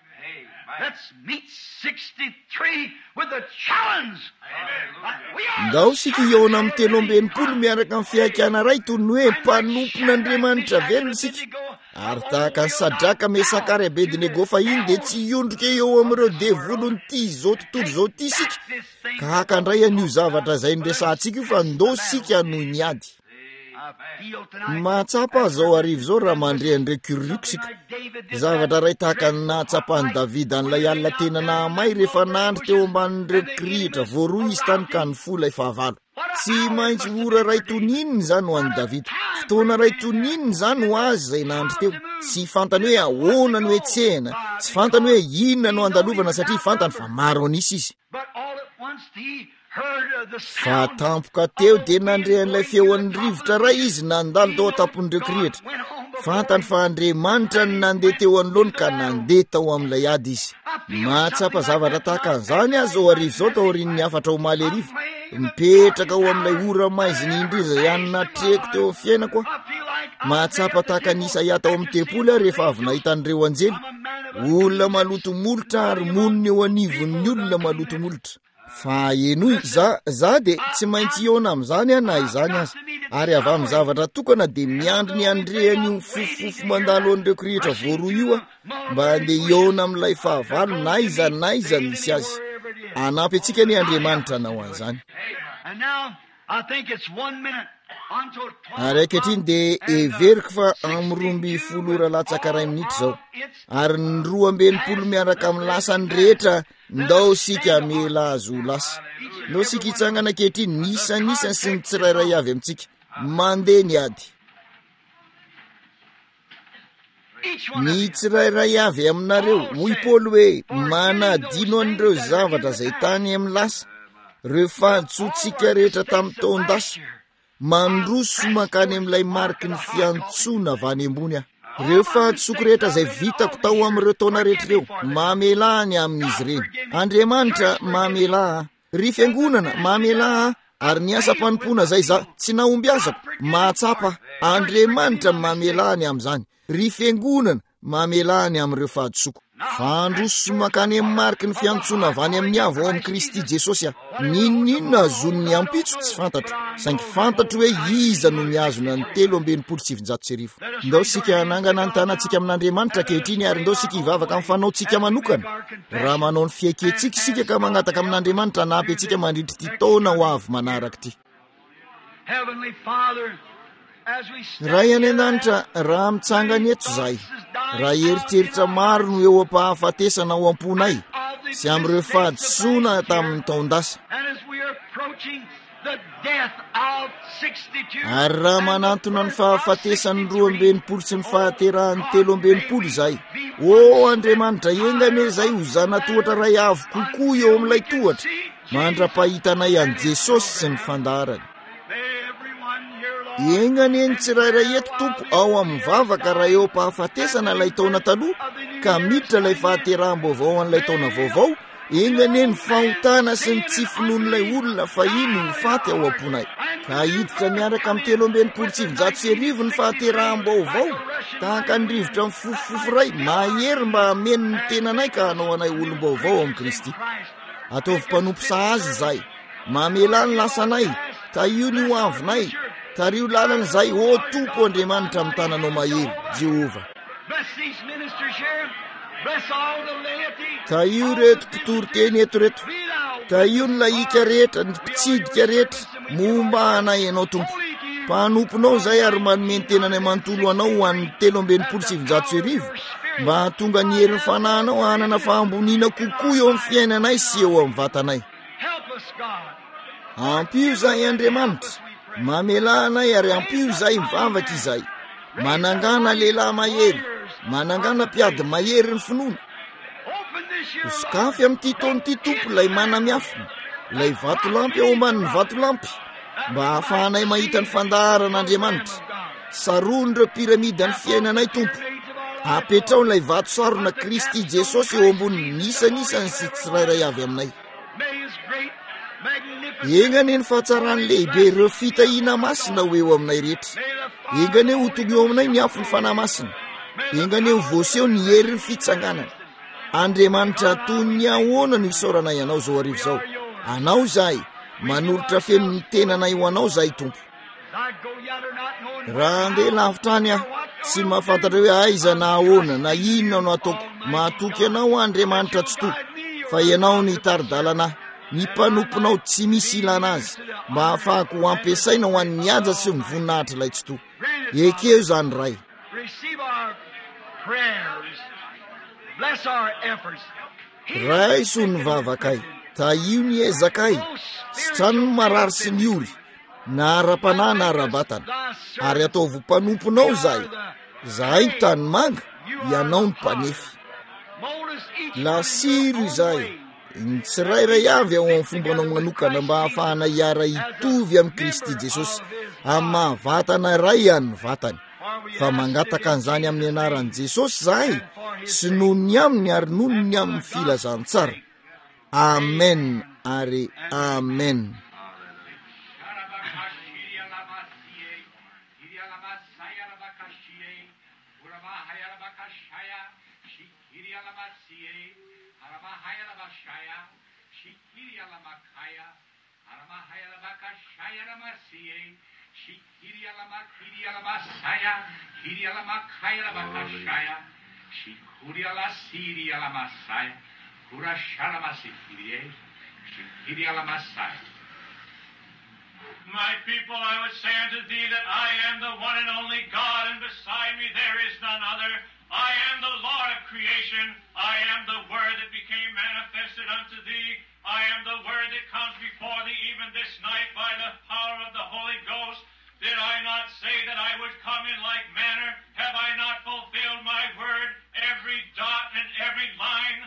Ndao sika iona amin'ny telo amby enimpolo miaraka amin'ny fiaikana ray toy ny hoe mpanompon'Andriamanitra velona sika. Ary tahaka ny Sadraka, Mesaka ary Abedinego fahiny dia tsy hiondrika eo amin'ireo devolony ity izao tontolo izao ity sika ka hakandray an'io zavatra izay niresantsika io fa ndao sika noho ny ady. Mahatsapa azao arivo izao raha mandre andre kuriko sika. Zavatra ray tahaka ny nahatsapan'i Davida an'ilay alina tena nahamay rehefa nandry teo ambanin'ireo kirihitra voaroa izy tany ka nifola fahavalo. Tsy maintsy ora ray tonininy izany ho an'i Davida. Fotoana ray tonininy izany ho azy izay nandry teo. Tsy fantany hoe ahoana no hetsehana, tsy fantany hoe inona no andalovana satria fantany fa maro anisy izy. Fa tampoka teo dia nandre an'ilay feon'ny rivotra ray izy nandalo tao atapon'ireo kirihitra. Fantany fa Andriamanitra ny nandeha teo anoloany ka nandeha tao amin'ilay ady izy. Mahatsapa zavatra tahaka an'izany azy ao arivo izao tao aorian'ny afatra ho maly arivo. Mipetraka ao amin'ilay ora maiziny indriza ihany natreko teo amin'ny fiainako. Mahatsapa tahaka ny Isaia tao amin'ny tempoly rehefa avy nahita an'ireo anjely. Olona maloto molotra ary monina eo anivon'ny olona maloto molotra. Fa enoy za za dia tsy maintsy iona amin'izany na izany azy. Ary avy amin'ny zavatra tokana dia miandry ny andrehan'io fofofo mandalo an'ireo kirihitra voaroa io mba handeha iona amin'ilay fahavalo na iza na iza misy azy. Anampy antsika ny Andriamanitra nao an'izany. Ary ankehitriny dia everiko fa amin'ny roa amby folo ora latsaka iray minitra izao. Ary ny roa amby enimpolo miaraka amin'ny lasany rehetra ndao sika mela azo lasa. Ndao sika hitsangana ankehitriny nisanisany sy ny tsirairay avy amintsika. Mandeha ny ady. Ny tsirairay avy aminareo hoy Paoly hoe manadino an'ireo zavatra izay tany amin'ny lasa. Ireo fahantsotsika rehetra tamin'ny taondasa. Mandroso makany amin'ilay mariky ny fiantsoana avy any ambony aho. Ireo fahatsoko rehetra izay vitako tao amin'ireo taona rehetra ireo mamelany amin'izy ireny. Andriamanitra mamela, ry fiangonana mamela, ary ny asa mpanompoana izay za tsy nahomby azako. Mahatsapa Andriamanitra mamelany amin'izany. Ry fiangonana mamelany amin'ireo fahatsoko. Fandroso makany amin'ny mariky ny fiantsoana avy any amin'ny avo ao amin'ny Kristy Jesosy aho. Ninona azon'ny ampitso tsy fantatro, saingy fantatro hoe iza no miazona ny telo amby enimpolo sy sivinjato sy arivo. Ndao sika hanangana ny tanantsika amin'Andriamanitra ankehitriny ary ndao sika hivavaka amin'ny fanaontsika manokana. Raha manao ny fiaikentsika sika ka magnataka amin'Andriamanitra hanampy antsika mandritra ty taona ho avy manaraka ty. Ray any an-danitra raha mitsangany eto zahay. Raha eritreritra maro no eo am-pahafatesana ao am-ponay sy amin'ireo fahadisoana tamin'ny taondasa. Ary raha manantona ny fahafatesany roa amby enimpolo sy ny fahaterahan'ny telo amby enimpolo izay. O Andriamanitra engane izay ho zanatohatra ray avo kokoa eo amin'ilay tohatra mandra-pahitanay an'i Jesosy sy ny fandaharany. Engane ny tsirairay eto tompo ao amin'ny vavaka raha eo pahafatesana ilay taona taloha ka miditra ilay fahateram-baovao an'ilay taona vaovao. Engane ny fahotana sy ny tsy finoan'ilay olona fa ino ny faty ao am-ponay. Ka hiditra miaraka amin'ny telo amby enimpolo sy sivinjato sy arivo ny fahateram-baovao tahaka ny rivotra amin'ny fofofofo ray mahery mba hameno ny tenanay ka hanao anay olom-baovao amin'ny Kristy. Ataovy mpanompo sahazy izay, mamela ny lasanay, taio ny ho avinay. Tario lalana izay o tompo Andriamanitra amin'ny tananao mahery, Jehova. Bless these ministers here. Bless all the laity. ka io reto mpitory-teny eto reto, ka io ny laika rehetra, ny mpitsidika rehetra momba anay ianao tompo. Mpanomponao zay ary manome ny tenany manontolo anao ho an'ny telo ambenipolo sivinjato sy arivo, mba tonga ny herin'ny fanahinao hanana fahamboniana kokoa eo amin'ny fiainanay sy eo amin'ny vatanay. Help us, God. Ampio zay Andriamanitra, mamela anay ary ampio zay mivavaka izay, manangana lehilahy mahery, manangana mpiady mahery ny finoana. Open this year Iskafy amin'ity taon'ity tompo lay manamiafina, lay vatolampy ao ambanin'ny vatolampy, mba hahafahanay mahita ny fandaharan'Andriamanitra. Sarony ireo piramidy ny fiainanay tompo, apetrao lay vato sarona Kristy Jesosy eo ambony nisanisany sy tsirairay avy aminay. may His great, magnificent, Engane ny fahatsarany lehibe ireo fitahina masina ho eo aminay rehetra. may the Engane ho tonga eo aminay ny afo ny fanahy masina. Engane ho voaseho ny herin'ny fitsanganana. Andriamanitra toy ny ahoana no isaoranay anao zao arivo zao. Anao zahay, manolotra feno ny tenanay ho anao zahay tompo. I go yonder not knowing Raha andeha lavitra any aho, tsy mahafantatra hoe aiza na ahoana na inona no ataoko. Mahatoky ianao Andriamanitra tsy toa, fa ianao ny taridalana, ny mpanomponao tsy misy ilana azy, mba hahafahako ho ampiasaina ho an'ny haja sy ny voninahitra ilay tsy toa. Ekeo zany ray. receive our prayers. Bless our efforts. Ray so ny vavakay, taio ny ezakay, sy trano ny marary sy ny ory, na ara-panahy na ara-batana, ary ataovo mpanomponao zahay. Zahay ny tany manga, ianao ny mpanefy. Mold us each Lasiry izahay, ny tsirairay avy ao amin'ny fombanao manokana mba hahafahana hiara hitovy amin'ny Kristy Jesosy, amin'ny mahavatana ray ihany ny vatany. Fa mangataka an'izany amin'ny anaran'i Jesosy zahay, sy noho ny aminy ary noho ny amin'ny filazantsara. Amen ary amen. My people, I would say unto thee that I am the one and only God, and beside me there is none other. I am the Lord of creation. I am the Word that became manifested unto thee. I am the Word that comes before thee even this night by the power of the Holy Ghost. Did I not say that I would come in like manner? Have I not fulfilled my word, every dot and every line?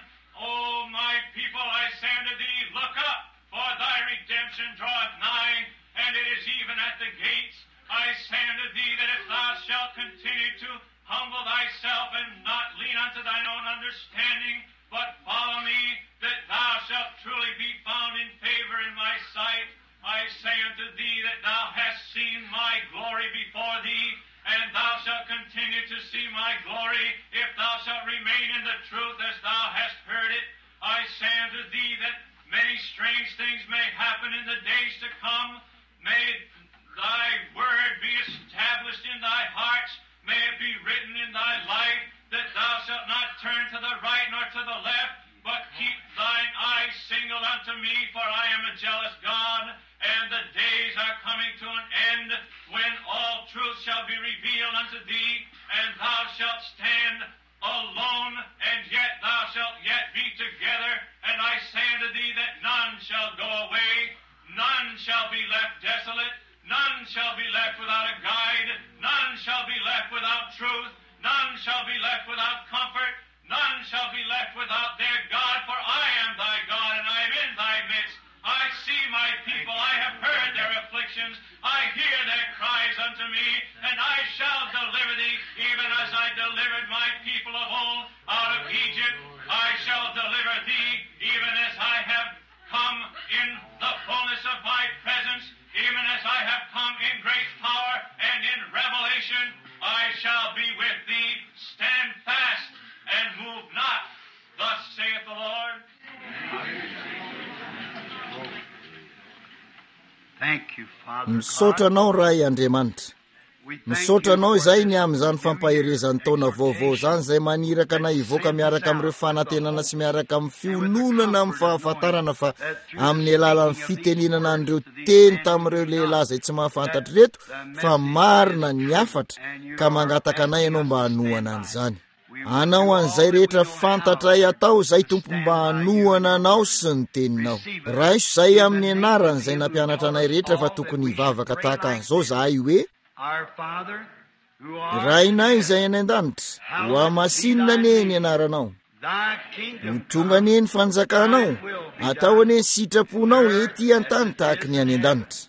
O my people, I say unto thee, look up, for thy redemption draweth nigh, and it is even at the gates. I say unto thee that if thou shalt continue to humble thyself and not lean unto thine own understanding, but follow me, that thou shalt truly be found in favor in my sight. I say unto thee that thou hast seen my glory before thee, and thou shalt continue to see my glory, if thou shalt remain in the truth as thou hast heard it. I say unto thee that many strange things may happen in the days to come. May thy word be established in thy hearts. May it be written in thy life, that thou shalt not turn to the right nor to the left, but keep thine eyes single unto me, for I am a jealous God, and the days are coming to an end, when all truth shall be revealed unto thee, and thou shalt stand alone, and yet thou shalt yet be together. And I say unto thee that none shall go away, none shall be left desolate, none shall be left without a guide, none shall be left without truth, none shall be left without comfort, none shall be left without their God, for I am thy God, and I am in thy midst. I see my people, I have heard their afflictions, I hear their cries unto me, and I shall deliver thee, even as I delivered my people of old out of Egypt. I shall deliver thee, even as I have come in the fullness of my presence, even as I have come in great power and in revelation. I shall be with thee. Stand fast and move not. Thus saith the Lord. Thank you, Father. Misaotra anao ray Andriamanitra. misaotra anao izay ny amin'izany fampaherezan'ny taona vaovao zany izay maniraka na hivoaka miaraka amin'ireo fanantenana sy miaraka amin'ny fiononana amin'ny fahafantarana fa amin'ny alalan'ny fitenenana an'ireo teny tamin'ireo lehilahy izay tsy mahafantatra reto fa marina ny afatra ka mangataka anay ianao mba hanohana an'izany. Anao an'izay rehetra fantatray atao izay tompo mba hanohana anao sy ny teninao. Raiso izay amin'ny anarany izay nampianatra anay rehetra fa tokony hivavaka tahaka an'izao zahay hoe: Rainay izay any an-danitra, ho amasinina anie ny anaranao. Ho tonga anie ny fanjakanao, atao anie ny sitraponao ety an-tany tahaka ny any an-danitra.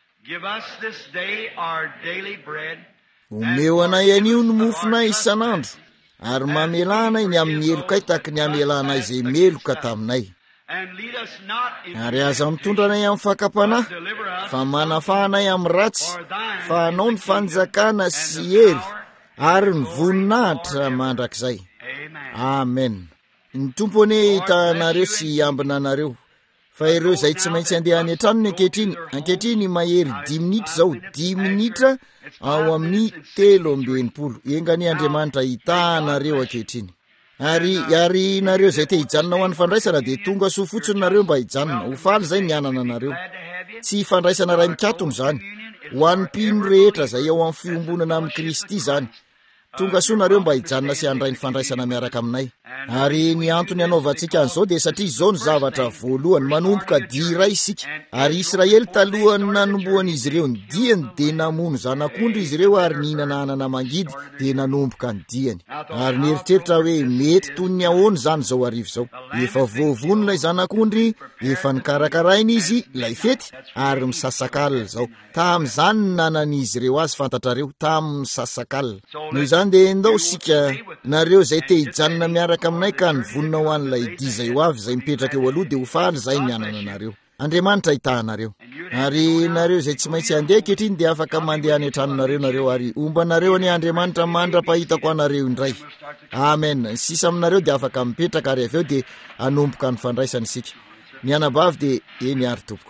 Omeo anay anio ny mofonay isan'andro, ary mamelanay ny amin'ny elokay tahaka ny amelanay izay meloka taminay. Ary aza mitondra anay amin'ny fakapanahy, fa manafahanay amin'ny ratsy, fa anao ny fanjakana sy hery ary ny voninahitra mandrakizay. Amen. Ny tompo anie hitanareo sy ambina anareo. Fa ireo izay tsy maintsy andeha any an-tranony ankehitriny, ankehitriny mahery dimy minitra zao, dimy minitra ao amin'ny telo amby enimpolo. Engany Andriamanitra hitanareo ankehitriny. Ary ary nareo izay te hijanona ho an'ny fandraisana dia tonga soa fotsiny nareo mba hijanona. Ho faly izay ny anana nareo. Tsy fandraisana ray mikatony izany. Ho an'ny mpino rehetra izay ao amin'ny fiombonana amin'ny Kristy izany. Tonga soa nareo mba hijanona sy handray ny fandraisana miaraka aminay. Ary ny antony anaovantsika an'izao dia satria izao ny zavatra voalohany, manomboka dia iray isika. Ary Israely talohany nanomboan'izy ireo ny diany dia namono zanak'ondry izy ireo ary nihinana anana mangidy dia nanomboka ny diany. Ary nieritreritra hoe mety toy ny ahoana izany zao arivo zao. Efa voavony ilay zanak'ondry, efa nikarakarainy izy ilay fety ary misasak'alina zao. Tamin'izany nanan'izy ireo azy fantatrareo, tamin'ny misasak'alina. Noho izany dia endao sika nareo izay te hijanona miaraka aminay ka nivonina ho an'ilay dia izay ho avy izay mipetraka eo aloha dia ho faly izay ny anana nareo. Andriamanitra hitahanareo. Ary nareo izay tsy maintsy handeha ankehitriny dia afaka mandeha any an-tranonareo nareo ary ombanareo any Andriamanitra mandrapahitako anareo indray. Amen. Ny sisa aminareo dia afaka mipetraka ary avy eo dia hanomboka ny fandraisana isika. Ny anabavy dia eny ary tompoko.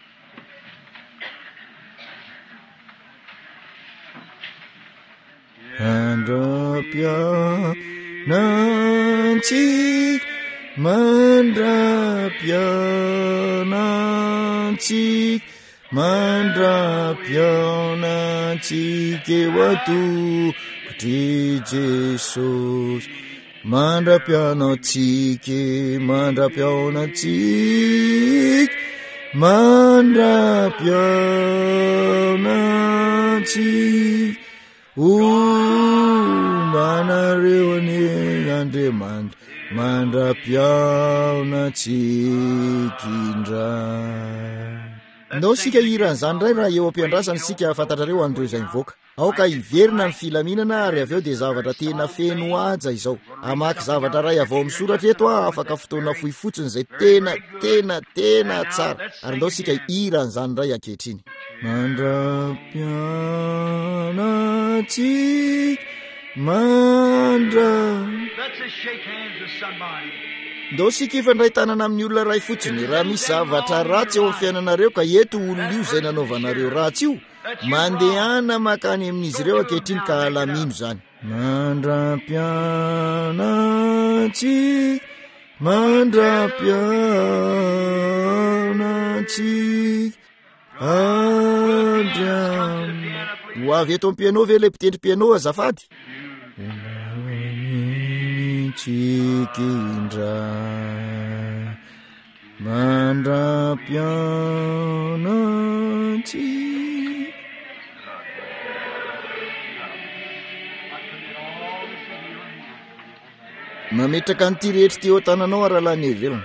Mandra-pianantsika, mandra-pianantsika, mandra-pianantsika eo atokotry Jesosy. Mandra-pianantsika, mandra-pianantsika, mandra-pianantsika. Omanareo anie Andriamanitra, mandra-pianantsika indray. Ndao sika hiran'izany indray raha eo am-piandrasana sika fantatrareo andreo izay mivoaka. Aoka hiverina ny filaminana ary avy eo dia zavatra tena feno aja izao. Amaky zavatra ray avao amin'ny soratra eto ah, afaka fotoana fohy fotsiny izay tena tena tena tsara. Ary ndao sika hiran'izany indray ankehitriny. Mandra-pianantsika, mandra. Ndao sika ifandray tanana amin'ny olona ray fotsiny. Raha misy zavatra ratsy eo amin'ny fiainanareo ka eto olona io izay nanaovanareo ratsy io, mandehana makany amin'izy ireo ankehitriny ka halamino izany. Mandra-pianantsika, mandra-pianantsika, Andriamanitra. Ho avy eto amin'ny piano ve ilay mpitendry piano azafady? Tsika indray, mandra-pianantsika. Mametraka an'ity rehetra ty eo tananao aralahy ny hevelona.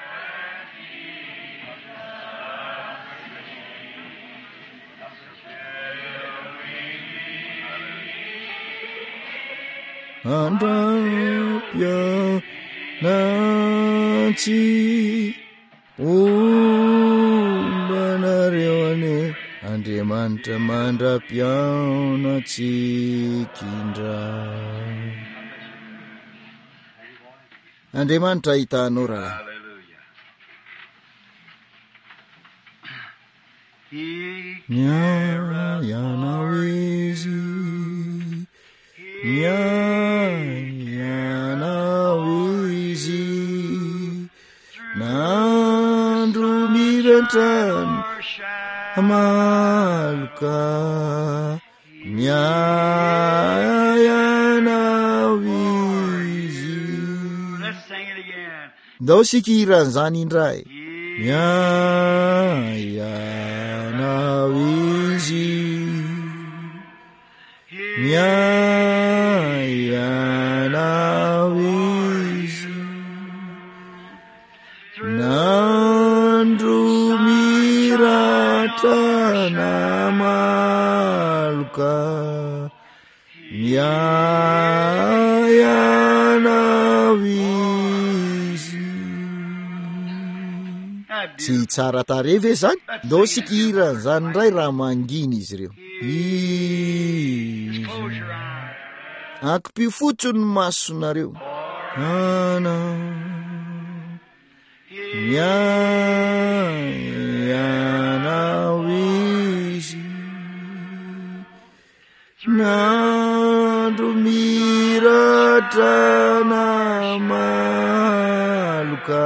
Mandra-pianantsika, ombanareo anie Andriamanitra, mandra-pianantsika indray. Andriamanitra hitanao raha. Miara ianao izy entrany maloka miayanao izy. Ndao sikiran'izany indray. Miayanao izy, miayanao izy, nandro miratra namaloka miayanao izy. Tsy tsara tare ve zany? Ndao sikiran'izany ndray raha manginy izy ireo. Izy ankipio fotsiny masonareo ana miayanao izy, nandro miratra namaloka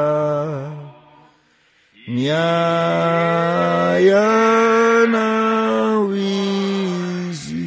miayanao izy.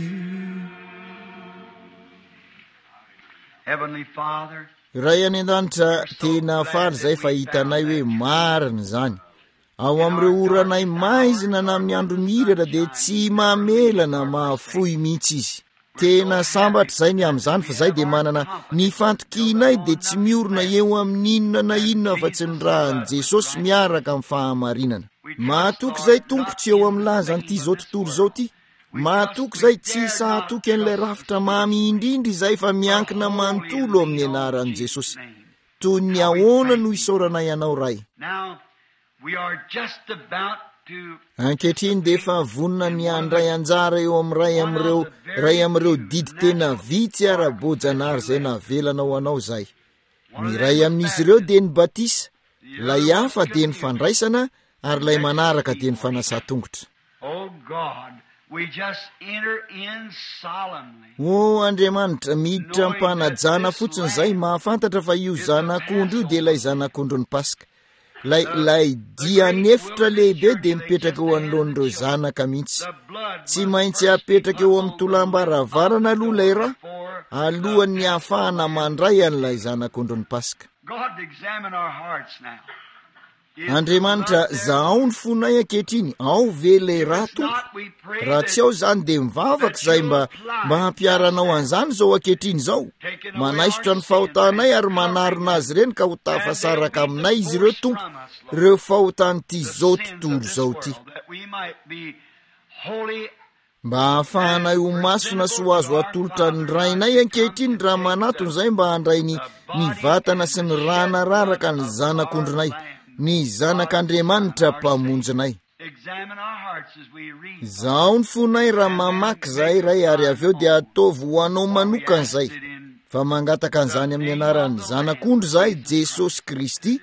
Heavenly Father, Ray any an-danitra tena faly zay fa hitanay hoe marina zany. Ao amin'ireo oranay maizina na amin'ny andro mirana dia tsy mamelana mahafoy mihitsy izy. Tena sambatra zay ny amin'izany fa zay dia manana ny fantokinay dia tsy miorina eo amin'ny inona na inona fa tsy ny rahan'i Jesosy miaraka amin'ny fahamarinana. Mahatoky zay tompotsy eo amin'ny lazan'ity zao tontolo zao ty. Mahatoky zay tsy sahatoky an'ilay rafitra mamy indrindra izay fa miankina manontolo amin'ny anaran'i Jesosy. Toy ny ahoana no isaoranay anao ray. now we are just about to Ankehitriny dia efa vonona ny andray anjara eo amin'ny ray amin'ireo ray amin'ireo didy tena vitsy ara-bojanahary zay navelanao anao zay. Ny ray amin'izy ireo dia ny batisa, lay hafa dia ny fandraisana, ary lay manaraka dia ny fanasa-tongotra. oh God, we just enter in solemnly. O Andriamanitra, miditra mpanajana fotsiny zay mahafantatra fa io zanak'ondro io dia ilay zanak'ondro ny Paska. Lay lay dia nefitra lehibe dia mipetraka eo anoloan'ireo zanaka mihitsy. Tsy maintsy apetraka eo amin'ny tolambaravarana aloha lay raha, alohan'ny hahafahana mandray an'ilay zanak'ondro ny Paska. God, examine our hearts now. Andriamanitra, zaho ny fonay ankehitriny, ao ve lay raha tompo? Raha tsy ao zany dia mivavaka zay mba mba hampiaranao an'izany zao ankehitriny zao. Manaisotra ny fahotanay ary manarona azy ireny ka ho tafasaraka aminay izy ireo tompo, ireo fahotan'ity zao tontolo zao ty. That we might be holy. Mba hahafahanay ho masona sy ho azo atolotra ny rainay ankehitriny raha manatony zay mba handray ny ny vatana sy ny rana raraka ny zanak'ondronay, ny zanak'Andriamanitra mpamonjinay. Examine our hearts as we read. Zaho ny fonay raha mamaky zahay ray ary avy eo dia ataovy ho anao manokana zay. Fa mangataka an'izany amin'ny anaran'ny zanak'ondro zahay Jesosy Kristy.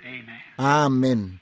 Amen.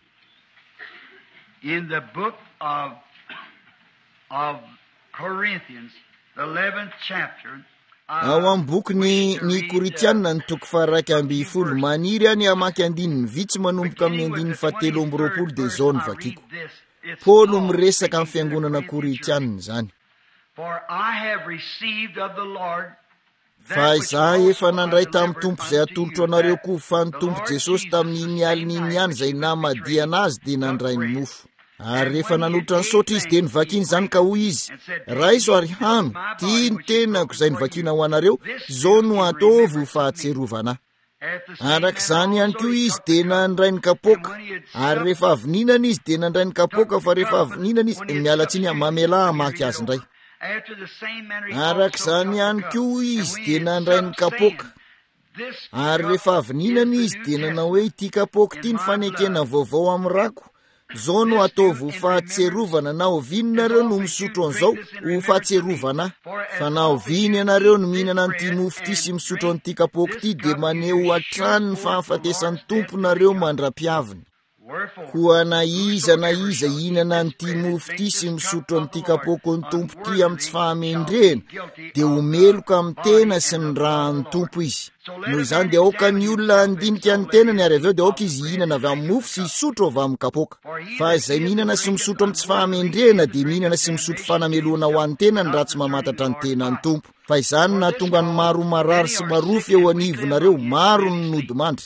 In the book of of Corinthians, the eleventh chapter, Ao amin'ny bokyny ny Koritianina ny toko faharaiky amby folo, maniry any hamaky andininy vitsy manomboka amin'ny andininy fahatelo amby roapolo dia zao ny vakiko. Paolo miresaka amin'ny fiangonana Koritianina zany. For I have received of the Lord Fa izaho efa nandray tamin'ny tompo izay atolotro anareo koa, fa ny tompo Jesosy tamin'iny alin'iny ihany izay namadiana azy dia nandray ny mofo. Ary rehefa nanolotra ny saotra izy dia nivakiny zany ka hoy izy, raiso ary hano, ty ny tenako izay nivakina ho anareo, zao no ataovy ho fahatserovana. Arak'izany ihany koa izy dia nandray ny kapoaka, ary rehefa avy nihinana izy dia nandray ny kapoaka, fa rehefa avy nihinana izy mialatsiny mamela hamaky azy indray. Arak'izany ihany koa izy dia nandray ny kapoaka, ary rehefa avy nihinana izy dia nanao hoe ity kapoaka ity ny fanekena vaovao amin'ny rako, zao no ataovy ho fahatserovana. Na oviany nareo no misotro an'izao ho fahatserovana. Fa na oviany ianareo no mihinana an'ity mofo ity sy misotro an'ity kapoaka ity dia maneho hatrany ny fahafatesan'ny tompo nareo mandra-piaviny. koa na iza na iza ihinana n'ity mofo ty sy misotro amin'ity kapoky ny tompo ty amin'ny tsy fahamendrena dia homeloka amin'ny tena sy ny rahan'ny tompo izy. Noho izany dia aoka ny olona andinika ny tenany ary avy eo dia aoka izy hihinana avy amin'ny mofo sy hisotro avy amin'ny kapoka. Fa izay mihinana sy misotro amin'ny tsy fahamendrena dia mihinana sy misotro fanameloana ho an'ny tenany raha tsy mamantatra ny tenany tompo. Fa izany nahatonga ny maro marary sy marofo eo anivonareo, maro ny nodimandry.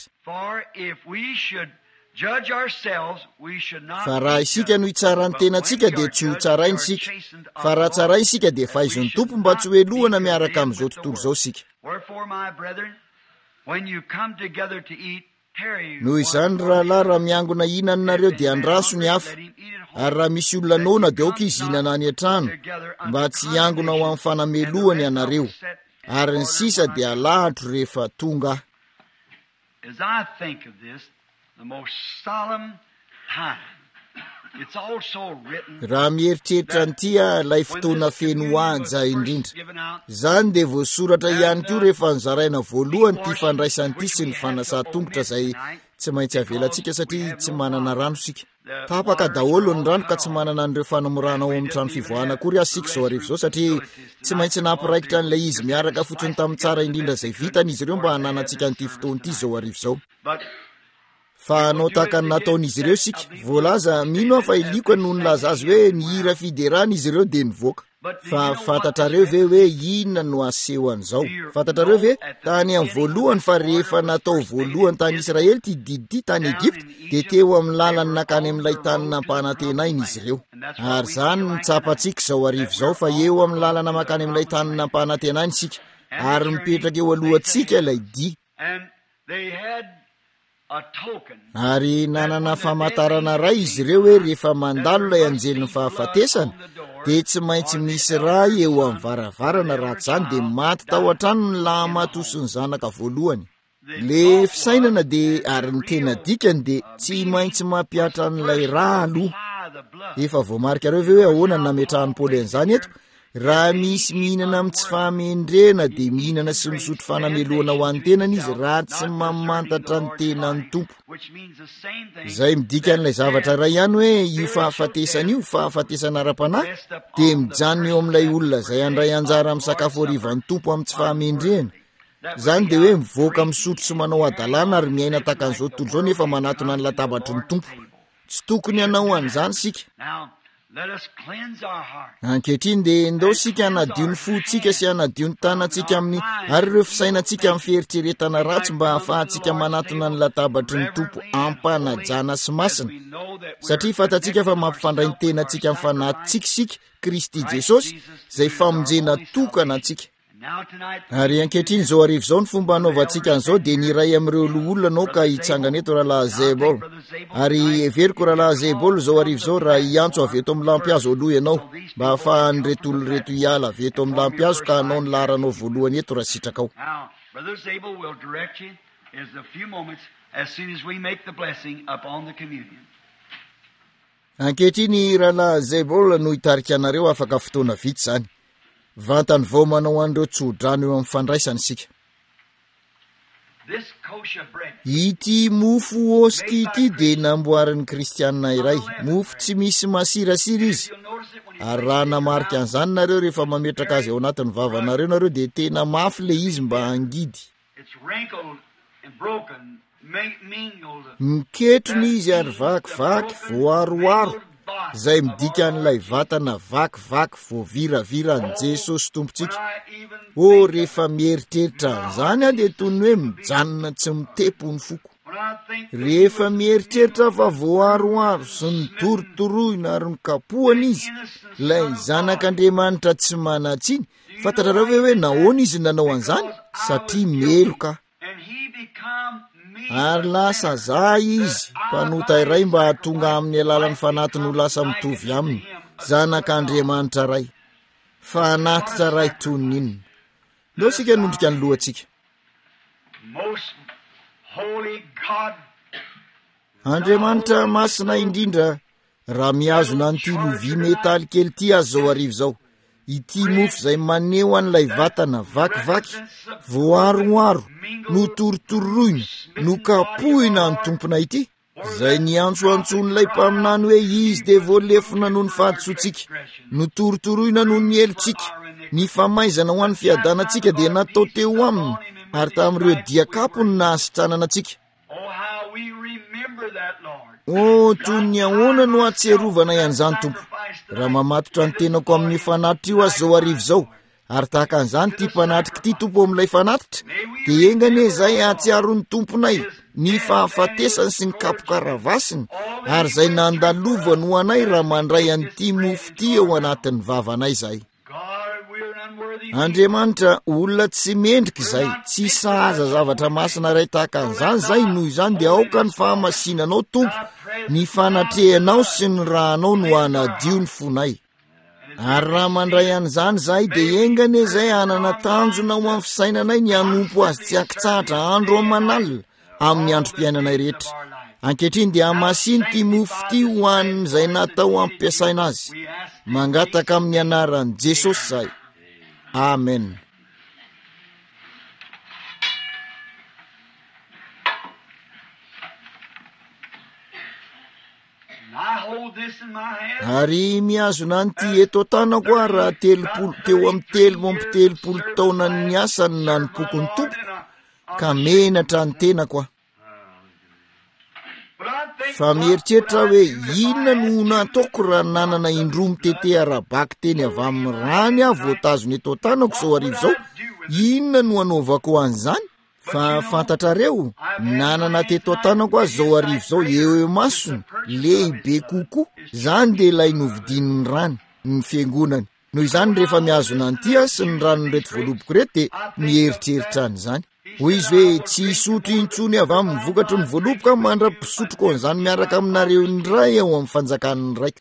Fa raha isika no hitsarany tenantsika dia tsy ho tsarainy sika. Fa raha tsarainy sika dia fahaizon'ny tompo mba tsy hoelohana miaraka amin'izao tontolo izao sika. Noho izany rahalahy raha miangona hihinanareo dia andraso ny hafa. Ary raha misy olona nona dia aoka izy hihinana any an-trano mba tsy hiangona ho amin'ny fanamelohany ianareo. Ary ny sisa dia alahatra rehefa tonga. As I think of this, the most solemn time, it's also written. Raha mieritreritra an'tia ilay fotoana feno anja indrindra. Zany dia voasoratra ihany koa rehefa nizaraina voalohany ty fandraisan'ity sy ny fanasan-tongotra izay tsy maintsy avelantsika satria tsy manana rano sika. Tapaka daholo ny rano ka tsy manana an'ireo fanamorana ao amin'ny trano fivoahana akory asika izao arivo izao satria tsy maintsy nampiraikitra an'ilay izy miaraka fotsiny tamin'ny tsara indrindra izay vitan'izy ireo mba hananantsika an'ity fotoan'ity izao arivo izao. Fa anao tahaka ny nataon'izy ireo sika, voalaza mino aho fa iliko no nilaza azy hoe ny hira fiderana izy ireo dia nivoaka. Fa fantatrareo ve hoe inona no aseho an'izao? Fantatrareo ve tany amin'ny voalohany fa rehefa natao voalohany tany Israely ty didity tany Egypta dia teo amin'ny lalany nakany amin'ilay tany nampanantenainy izy ireo. Ary zany nitsapantsika izao arivo izao fa eo amin'ny lalana makany amin'ilay tany nampanantenainy sika ary mipetraka eo alohantsika ilay dia. Ary nanana famantarana ray izy ireo hoe rehefa mandalo ilay anjelin'ny fahafatesana dia tsy maintsy misy raha eo amin'ny varavarana raha tsy izany dia maty tao an-trano ny lahy matosi ny zanaka voalohany. Le fisainana dia ary ny tena dikany dia tsy maintsy mampiatra n'ilay raha aloha. Efa voamarika reo ve hoe ahoana ny nametrahan'ny Paoly an'izany eto? Raha misy mihinana amin'ny tsy fahamendrena dia mihinana sy misotro fanameloana ho an'ny tenany izy raha tsy mamantatra ny tenany tompo. Izay midika n'ilay zavatra iray ihany hoe io fahafatesana io, fahafatesana ara-panahy, dia mijanona eo amin'ilay olona izay andray anjara amin'ny sakafo harivan'ny tompo amin'ny tsy fahamendrena. Izany dia hoe mivoaka misotro sy manao adalana ary miaina tahaka an'izao tontolo izao nefa manatona ny latabatry ny tompo. Tsy tokony hanao an'izany sika. Ankehitriny dia ndao sika hanadio ny fontsika sy hanadio ny tanantsika amin'ny ary ireo fisainantsika amin'ny fieritreretana ratsy mba hahafahantsika manatona ny latabatry ny tompo ampanajana sy masina. Satria fantatsika fa mampifandray ny tenantsika amin'ny fanatintsika sika Kristy Jesosy izay famonjena tokana antsika. Ary ankehitriny izao arivo izao ny fomba hanaovantsika an'izao dia ny iray amin'ireo loholona anao ka hitsangana eto rahalahy Zebol. Ary everiko rahalahy Zebol izao arivo izao raha hiantso avy eto amin'ny lampiazo aloha ianao mba hahafahan'ny reto olona reto hiala avy eto amin'ny lampiazo ka hanao ny laharanao voalohany eto raha sitraka ao. Brother Zabel will direct you in a few moments as soon as we make the blessing upon the communion. Ankehitriny rahalahy Zebol no hitarika anareo afaka fotoana vitsy izany. Vantany vao manao an'ireo tsodrano eo amin'ny fandraisany sika. Ity mofo osty ity dia namboarin'ny kristianina iray. Mofo tsy misy masirasira izy. Ary raha namarika an'izany nareo rehefa mametraka azy ao anatin'ny vavanareo nareo dia tena mafy le izy mba hangidy. Miketrony izy ary vakivaky voaroaro. Izay midika n'ilay vatana vakivaky voaviravirany Jesosy tompontsika. O rehefa mieritreritra an'izany aho dia toy ny hoe mijanona tsy mitepo ny foko. Rehefa mieritreritra fa voaroaro sy ny torotoroina ary ny kapohana izy, ilay zanak'Andriamanitra tsy manatsiny. Fantatrareo ve hoe nahoana izy nanao an'izany? Satria meloka. Ary lasa za izy mpanota iray mba hatonga amin'ny alalan'ny fanatiny ho lasa mitovy aminy, zanak'Andriamanitra ray, fanatitra ray toy ny inona. Ndao sika nondrika ny lohantsika. Andriamanitra masina indrindra, raha miazona an'ity lovia metaly kely ity azo zao arivo zao, ity mofo izay maneho an'ilay vatana vakivaky, voaroaro, no torotoroina, no kapohina ny tompona ity. zay ny antsoantson'ilay mpaminany hoe izy de voalefina noho ny fahaditsotsika, notorotoroina noho ny elontsika, ny famaizana ho an'ny fiadanantsika de natao teo aminy, ary tamin'ireo diakapo ny nahasitranana antsika. O toy ny ahoana no atserovana ian'izany Tompo, raha mamatotra ny tenako amin'ny fanatitra io azy zao arivo zao, ary tahaka an'izany ty mpanatrika ty Tompo amin'ilay fanatitra, de engane zay atsiaron'ny Tomponay ny fahafatesany sy ny kapokaravasiny, ary zay nandalovany ho anay raha mandray an'ity mofo ty eo anatin'ny vavanay zay. Andriamanitra, olona tsy mendrika zay, tsy sahaza zavatra masina ray tahaka an'izany zay, noho izany de aoka ny fahamasinanao Tompo, ny fanatrehanao sy ny rahanao no anadio ny fonay. Ary raha mandray an'izany zay de engane zay anana tanjona ho amin'ny fisainanay ny anompo azy tsy akitsahatra andro aman'alina amin'ny androm-piainanay rehetra. Ankehitriny dia amasiny ty mofo ty ho an'izay natao ampiasaina azy. Mangataka amin'ny anaran'i Jesosy zay. Amen. Ary mihazona an'ity eto tanako a raha telopolo teo amin'ny telo mompo telopolo taona ny asany na nipoko ny Tompo, ka menatra ny tenako a. Fa mieritreritra hoe inona no nataoko raha nanana indroa mitete arabaky teny avy amin'ny rany a voatazony eto tanako zao arivo zao, inona no anaovako an'izany? Fa fantatrareo, nanana teto tanako azy zao arivo zao eo eo masony, lehibe kokoa, zany de ilay novidin'ny rany, ny fiangonany. Noho izany rehefa mihazona an'ity sy ny rano reto voaloboko reto de mieritreritra an'izany. Hoy izy hoe tsy isotro intsony avy amin'ny vokatry ny voaloboka mandra-pisotroko an'izany miaraka aminareo indray eo amin'ny fanjakan'ny raika.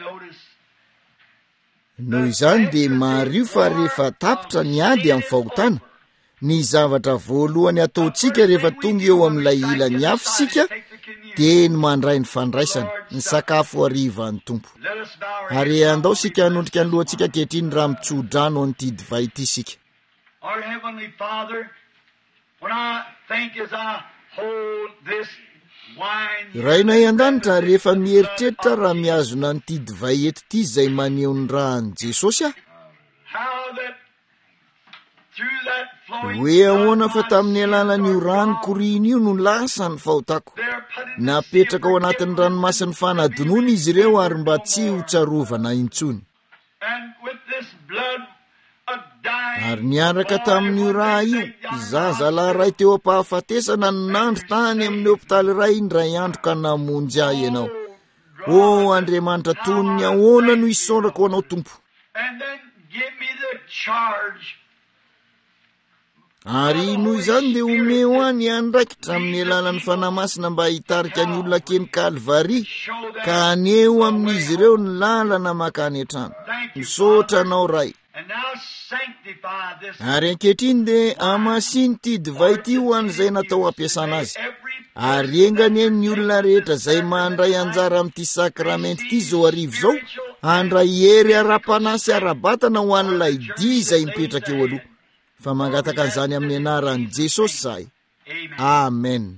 Noho izany de mario fa rehefa tapitra ny ady amin'ny fahotana, ny zavatra voalohany ataontsika rehefa tonga eo amin'ilay ilany afisika de ny mandray ny fandraisana, ny sakafo harivan'ny Tompo. Ary andao sika hanondrika ny lohantsika ankehitriny raha mitsodrano an'ity divay ity sika. Our Heavenly Father, when I think as I hold this wine, rainay an-danitra rehefa mieritreritra raha mihazona an'ity divay eto ity zay maneho ny rahany Jesosy a, how that through that flowing hoe ahoana fa tamin'ny alalan'io rano koriny io no lasa ny fahotako. they're put in Napetraka ao anatin'ny ranomasin'ny fanadinoana izy ireo ary mba tsy ho tsarovana intsony. and with this blood of dying Ary niaraka tamin'io raha io, zazalahy ray teo am-pahafatesana ny nandro tany amin'ny hopitaly ray indray andro ka namonjy ahy ianao. O Andriamanitra, toy ny ahoana no isaorako anao Tompo. and then give me the charge Ary noho izany de ome ho any andraikitra amin'ny alalan'ny fanahy masina mba hitarika ny olona kely Kalvari, ka aneho amin'izy ireo ny lalana makany an-trano. Misaotra anao ray. and now sanctify this Ary ankehitriny de amasiny ty divay ty ho an'izay natao ampiasana azy. every Ary engane ny olona rehetra zay mandray anjara amin'ity sakramento ty zao arivo zao, andray hery ara-panahy sy ara-batana ho an'ilay dia zay mipetraka eo aloha. Fa mangataka an'izany amin'ny anaran'i Jesosy zahay. Amen.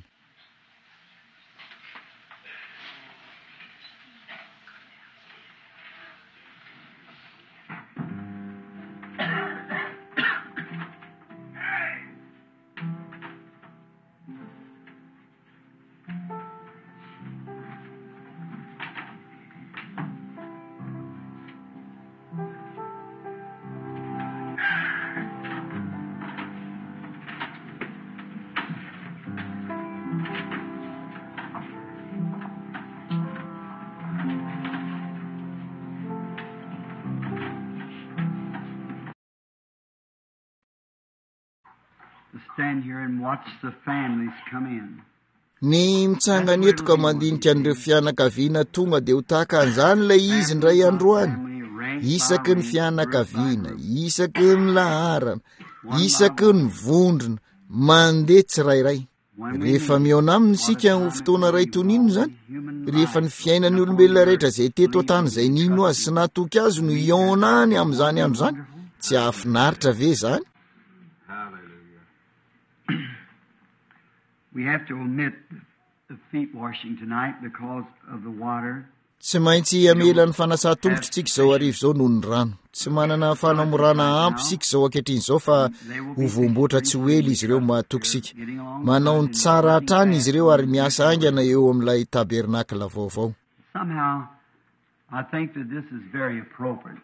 stand here and watch the families come in. Ny mitsangana eto ka mandinika an'ireo fianakaviana tonga de ho tahaka an'izany ilay izy ndray andro any. Isaky ny fianakaviana, isaky ny laharana, isaky ny vondrona, mandeha tsirairay. Rehefa mihaona aminy sika ho fotoana ray tonino zany, rehefa ny fiainan'ny olombelona rehetra zay teto an-tany zay nino azy sy natoky azy no ihaona any amin'izany andro zany, tsy ahafinaritra ve zany? We have to omit the feet washing tonight because of the water. Tsy maintsy amela ny fanasa tongotra tsika zao arivo zao noho ny rano. Tsy manana fanamorana ampy sika zao ankehitriny zao fa ho voamboatra tsy hoely izy ireo mahatoky sika. Manao ny tsara hatrany izy ireo ary miasa aingana eo amin'ilay tabernakla vaovao. Somehow, I think that this is very appropriate.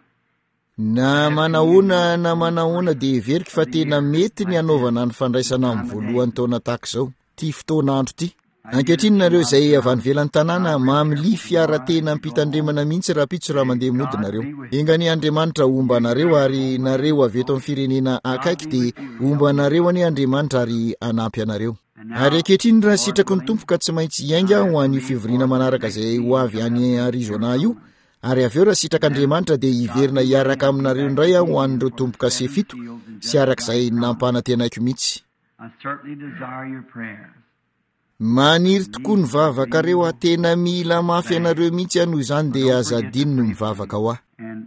Na manaona na manaona dia veriky fa tena mety ny anaovana ny fandraisana amin'ny voalohany taona tahaka izao, ty fotoana andro ty. Ankehitriny nareo izay avy any ivelan'ny tanàna mamili fiara tena ampitandremana mihitsy raha pitso raha mandeha mody nareo. Engany Andriamanitra omba nareo ary nareo avy eto amin'ny firenena akaiky dia omba nareo any Andriamanitra ary anampy anareo. Ary ankehitriny raha sitrako ny tompo ka tsy maintsy hiainga ho an'io fivoriana manaraka izay ho avy any Arizona io. Ary avy eo raha sitraka Andriamanitra dia hiverina hiaraka aminareo indray ho an'ireo tompoka se fito sy arak'izay nampanantenaiko mihitsy. I certainly desire your prayers. Maniry tokoa ny vavaka reo tena mila mafy anareo mihitsy anoho izany dia azadiny no mivavaka ho ahy. And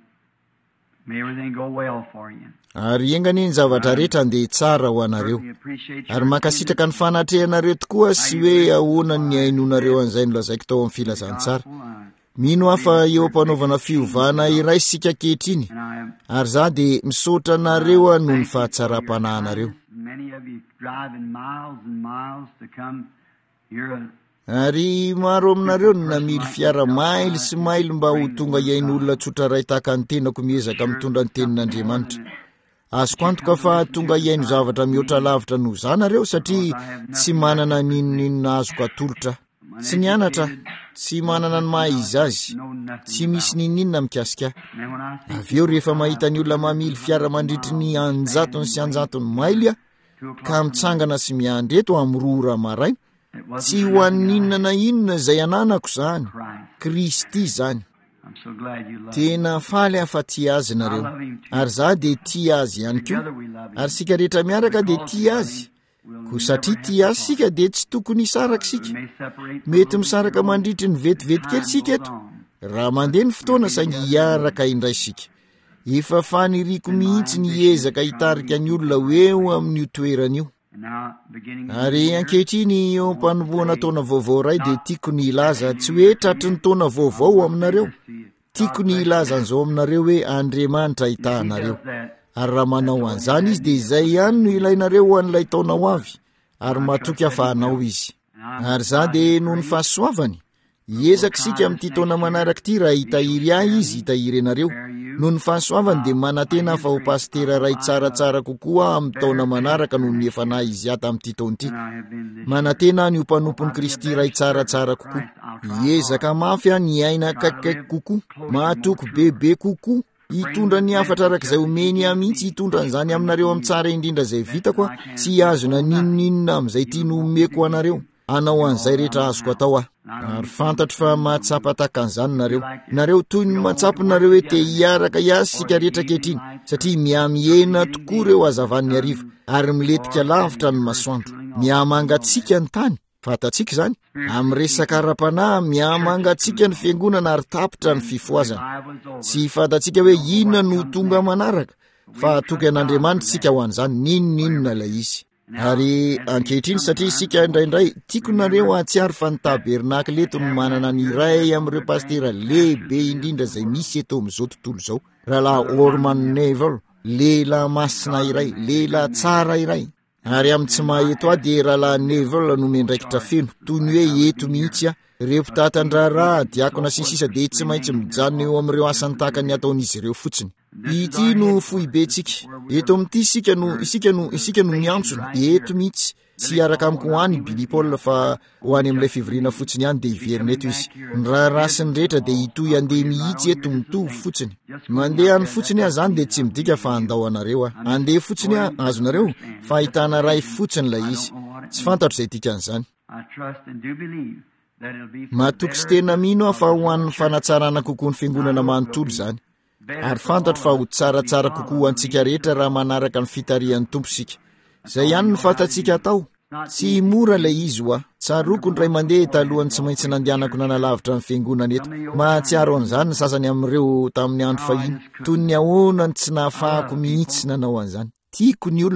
may everything go well for you. Ary engany ny zavatra rehetra andeha tsara ho anareo. We appreciate Ary your makasitraka ny fanatrehanareo tokoa sy hoe ahoana ny ainonareo an'izay no lazaiko tao amin'ny filazantsara. Mino afa eo ampanaovana fiovana iray sika kehitriny. and I am Ary za dia misaotra nareo noho ny fahatsara-panahinareo. many of you driving miles and miles to come. You're a Ary maro aminareo no namily fiara maily sy maily mba ho tonga iain'olona tsotra ray tahaka ny tenako miezaka mitondra ny tenin'Andriamanitra. Azoko antoka fa tonga iaino zavatra mihoatra lavitra noho izanareo satria tsy manana ninonina azoko atolotra. Tsy nianatra, tsy manana ny maha izy azy, know nothing. tsy misy ninonina mikasika. And when I see Avy eo rehefa mahita ny olona mamily fiara mandritry ny anjatony sy anjatony maily a, two o'clock, ka mitsangana sy miandreto amin'ny roa ora maraina, it wasn't tsy ho an'ny inona na inona izay ananako izany, Christ. Kristy izany. I'm so glad you love him. Tena faly afa tia azy nareo, ary za dia tia azy ihany koa, Together we love him. ary sika rehetra miaraka dia tia azy, ko satria tia azy sika dia tsy tokony hisaraka sika. We may separate Mety misaraka mandritry ny vetivety kely sika eto, raha mandeha ny fotoana saingy hiaraka indray sika. Efa faniriko mihitsy ny hiezaka hitarika ny olona eo amin'io toeran'io. And now, beginning of Ary ankehitriny eo ampanomboana taona vaovao iray dia tiako ny ilaza tsy hoe tratry ny taona vaovao aminareo. Tiako ny ilaza an'izao aminareo hoe Andriamanitra ahitahanareo. that Ary raha manao an'izany izy dia izay ihany no ilainareo ho an'ilay taona ho avy, ary matoky hafahanao izy. Ary za dia noho ny fahasoavany, hiezaka sika amin'ity taona manaraka ity raha hitahiry ahy izy hitahiry anareo. Noho ny fahasoavany dia manantena fa ho pastera ray tsaratsara kokoa amin'ny taona manaraka noho ny efa nahy izy ahy tamin'ity taona ity. I have been this Manantena ny ho mpanompon'ny Kristy ray tsaratsara kokoa. Hiezaka mafy ny aina akaikikaiky kokoa, mahatoky bebe kokoa, hitondra ny hafatra arak'izay omeny ahy mihitsy hitondra an'izany aminareo amin'ny tsara indrindra izay vitako a, tsy azona ninoninona amin'izay tia nomeko anareo. Anao an'izay rehetra azoko atao aho. Ary fantatro fa mahatsapa tahaka an'izany nareo. Nareo toy ny mahatsapa nareo hoe te hiaraka hiasa sika rehetra kehitriny, satria mihamihena tokoa reo hazavan'ny hariva, ary miletika lavitra ny masoandro. Mihamangatsika ny tany, fantatsika izany. Amin'ny resaka ara-panahy mihamangatsika ny fiangonana ary tapitra ny fifoazana. I was over. Tsy fantatsika hoe inona no tonga manaraka, fa toky an'Andriamanitra sika ho an'izany ninon'inona ilay izy. Ary ankehitriny satria sika indraindray tiako nareo ahatsiaro fa ny tabernakla eto no manana ny iray amin'ireo pastera lehibe indrindra izay misy eto amin'izao tontolo izao. Rahalahy Orman Neville, lehilahy masina iray, lehilahy tsara iray. Ary amin'ny tsy maheto ahy dia rahalahy Neville no mendraikitra feno, toy ny hoe eto mihitsy a. Ireo mpitatandraraha, diakona sy ny sisa dia tsy maintsy mijanona eo amin'ireo asany tahaka ny ataon'izy ireo fotsiny. Ity no fohibetsika. Eto amin'ity isika no isika no isika no miantsona. Eto mihitsy tsy araka amiko ho any Billy Paul fa ho any amin'ilay fivoriana fotsiny ihany dia hiverina eto izy. Ny raha rasiny rehetra dia hitohy andeha mihitsy eto mitovy fotsiny. Mandeha any fotsiny aho izany dia tsy midika fa andao anareo aho. Andeha fotsiny aho azonareo fa ahitana ray fotsiny ilay izy. Tsy fantatro izay tika an'izany. I trust and do believe that it'll be for Matoky sy tena mino aho fa ho an'ny fanatsarana kokoa ny fiangonana manontolo izany. Ary fantatro fa ho tsaratsara kokoa antsika rehetra raha manaraka ny fitarihan'ny tomposika. Izay ihany no fantatsika atao. Tsy mora ilay izy ho aho. Tsaroko ny ray mandeha talohany tsy maintsy nandehanako nanalavitra ny fiangonana eto. Mahatsiaro an'izany ny sasany amin'ireo tamin'ny andro fahiny. Toy ny ahoana ny tsy nahafahako mihitsy nanao an'izany. Tiako ny olona.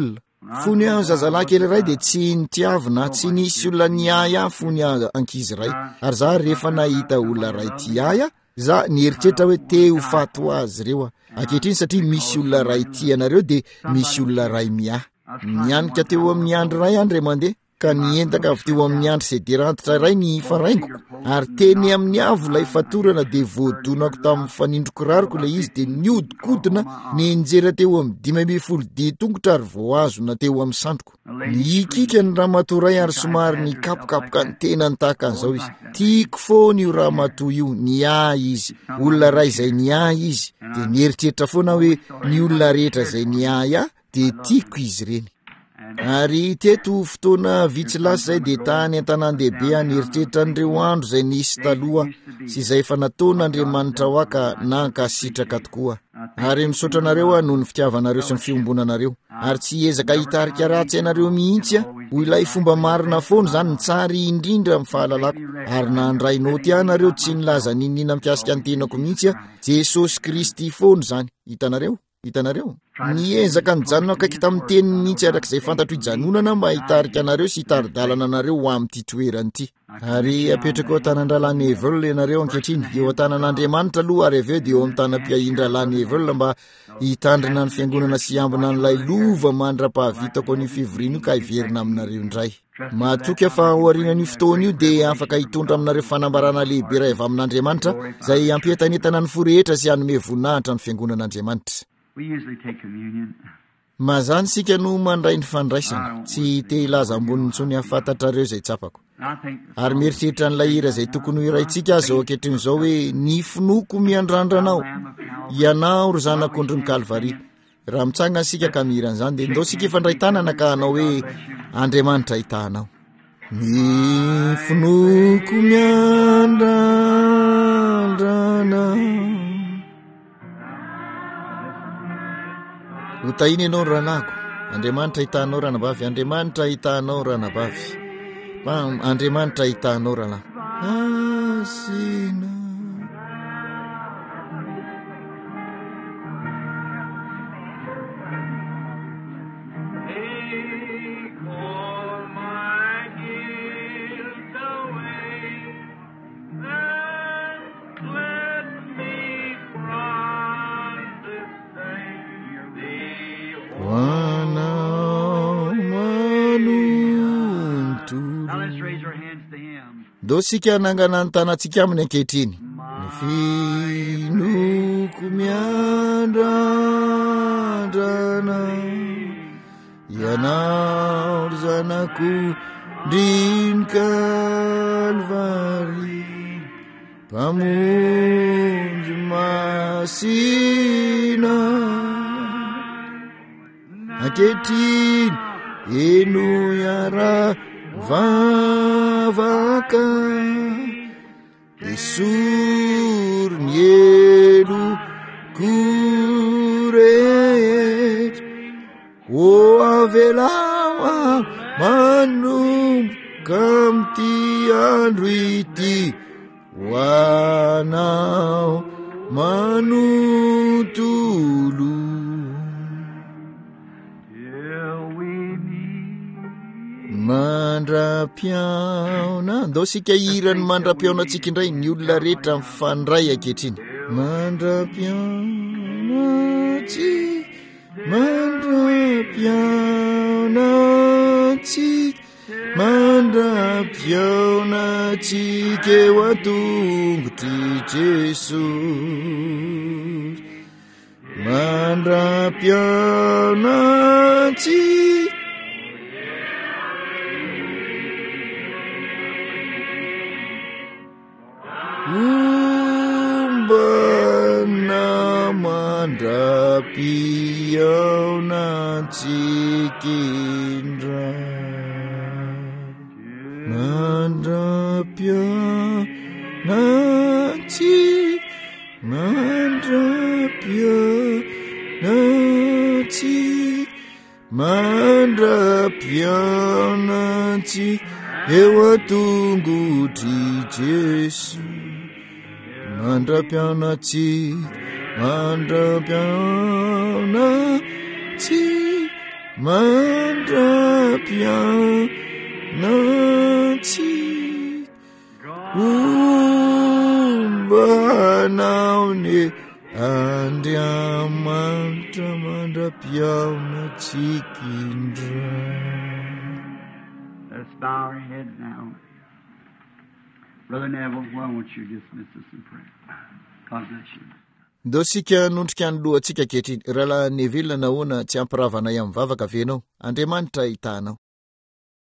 fony a zazalahy kely iray de tsy nitiavina tsy nisy olona niaya fony ankizy iray ary za rehefa nahita olona ray tiaya za nieritreritra hoe te ho fato azy reo ankehitriny satria misy olona ray tianareo de misy olona ray mia nianika teo amin'ny andro ray andro mandeha ka nientaka avy teo amin'ny andro se derantitra ray ny faraingoko ary teny amin'ny avo lay fatorana de voadonako tamin'ny fanindroko rariko le izy de niodikodina nienjera teo amin'ny dimy amby folo de tongotra ary voazona teo amin'ny sandroko nikika ny ramatoray ary somary ny kapokapoka ny tena ny tahaka an'izao izy tiako foana io ramatoa io niah izy olona ray izay niah izy de nieritreritra foana hoe ny olona rehetra izay niah ia de tiako izy reny ary teto fotoana vitsilasa zay de tany an-tanàn-dehibe anyeritreritra n'ireo andro zay nisy taloha sy izay efa nataon'Andriamanitra ho aka nankasitraka tokoa ary misaotra anareo noho ny fitiavanareo sy ny fiombonanareo ary tsy ezaka hitarika ratsy ianareo mihitsy ho ilay fomba marina foana zany ny tsary indrindra amin'ny fahalalako ary nandray noty anareo tsy nilaza ninina mikasika ny tenako mihitsy Jesosy Kristy foana zany hitanareo hitanareo niezaka nijanona akaiky tamin'ny teniny mihitsy arak'izay fantatro hijanonana mba hitarika anareo sy hitaridalana anareo ho amin'ity toerany ity ary apetraka eo an-tanandralany Evel ianareo ankehitriny eo an-tanan'Andriamanitra aloha ary aveo de eo amin'ny tanam-piahindralany Evel mba hitandrina ny fiangonana sy ambina n'ilay lova mandra-pahavitako ny fivoriana io ka hiverina aminareo indray matoka fa hoarinan'io fotoana io de afaka hitondra aminareo fanambarana lehibe ray avy amin'Andriamanitra zay ampientanetana ny forehetra sy hanome voninahitra ny fiangonan'Andriamanitra. We usually take communion. Mazany sika no mandray ny fandraisana tsy te hilaza amboniny tsony afatatrareo zay tsapako ary mieritreritra n'ilay hira zay tokony ho iraintsika zao ankehitriny zao hoe ny finoko miandrandranao ianao ry zanak'ondry ny Kalvari raha mitsanga sika ka mihiran'izany de ndao sika ifandray tanana ka hanao hoe Andriamanitra hitanao ny finoko miandrandrana utainy ianao ranako Andriamanitra hitanao ranabavy Andriamanitra hitanao ranabavy Andriamanitra hitanao rana asina do sika nangana ny tanatsika aminy ankehitriny ny finoko miandrandrana ianao ry zanak'ondry ny Kalvari mpamonjy masina ankehitriny eno iara vavaka esory ny elo korehetra o avelao manomboka amity andro ity ho anao manontolo mandra-piaona ndao sika hirany mandra-piaona antsika indray ny olona rehetra mifandray ankehitriny mandra-piaona tsika mandra-piaona tsika mandra-piaona tsika eo an-tongotry Jesosy mandra-piaona tsika umbana mandra-piaona tsikindra mandra-piaona tsik mandra-piaona tsik mandra-piaona tsik eo an-tongotry Jesu mandra-piaona tsik mandra-piaona tsik mandra-pianatsika ombanao ny Andriamanitra mandra-pianatsika indray. Let's bow our heads now. Brother Neville, why won't you dismiss us in prayer? God bless you. Ndo sika nondrika ny lohantsika kehitriny. Rahala Neville nahoana tsy ampiravana ihany mivavaka venao. Andriamanitra hitanao.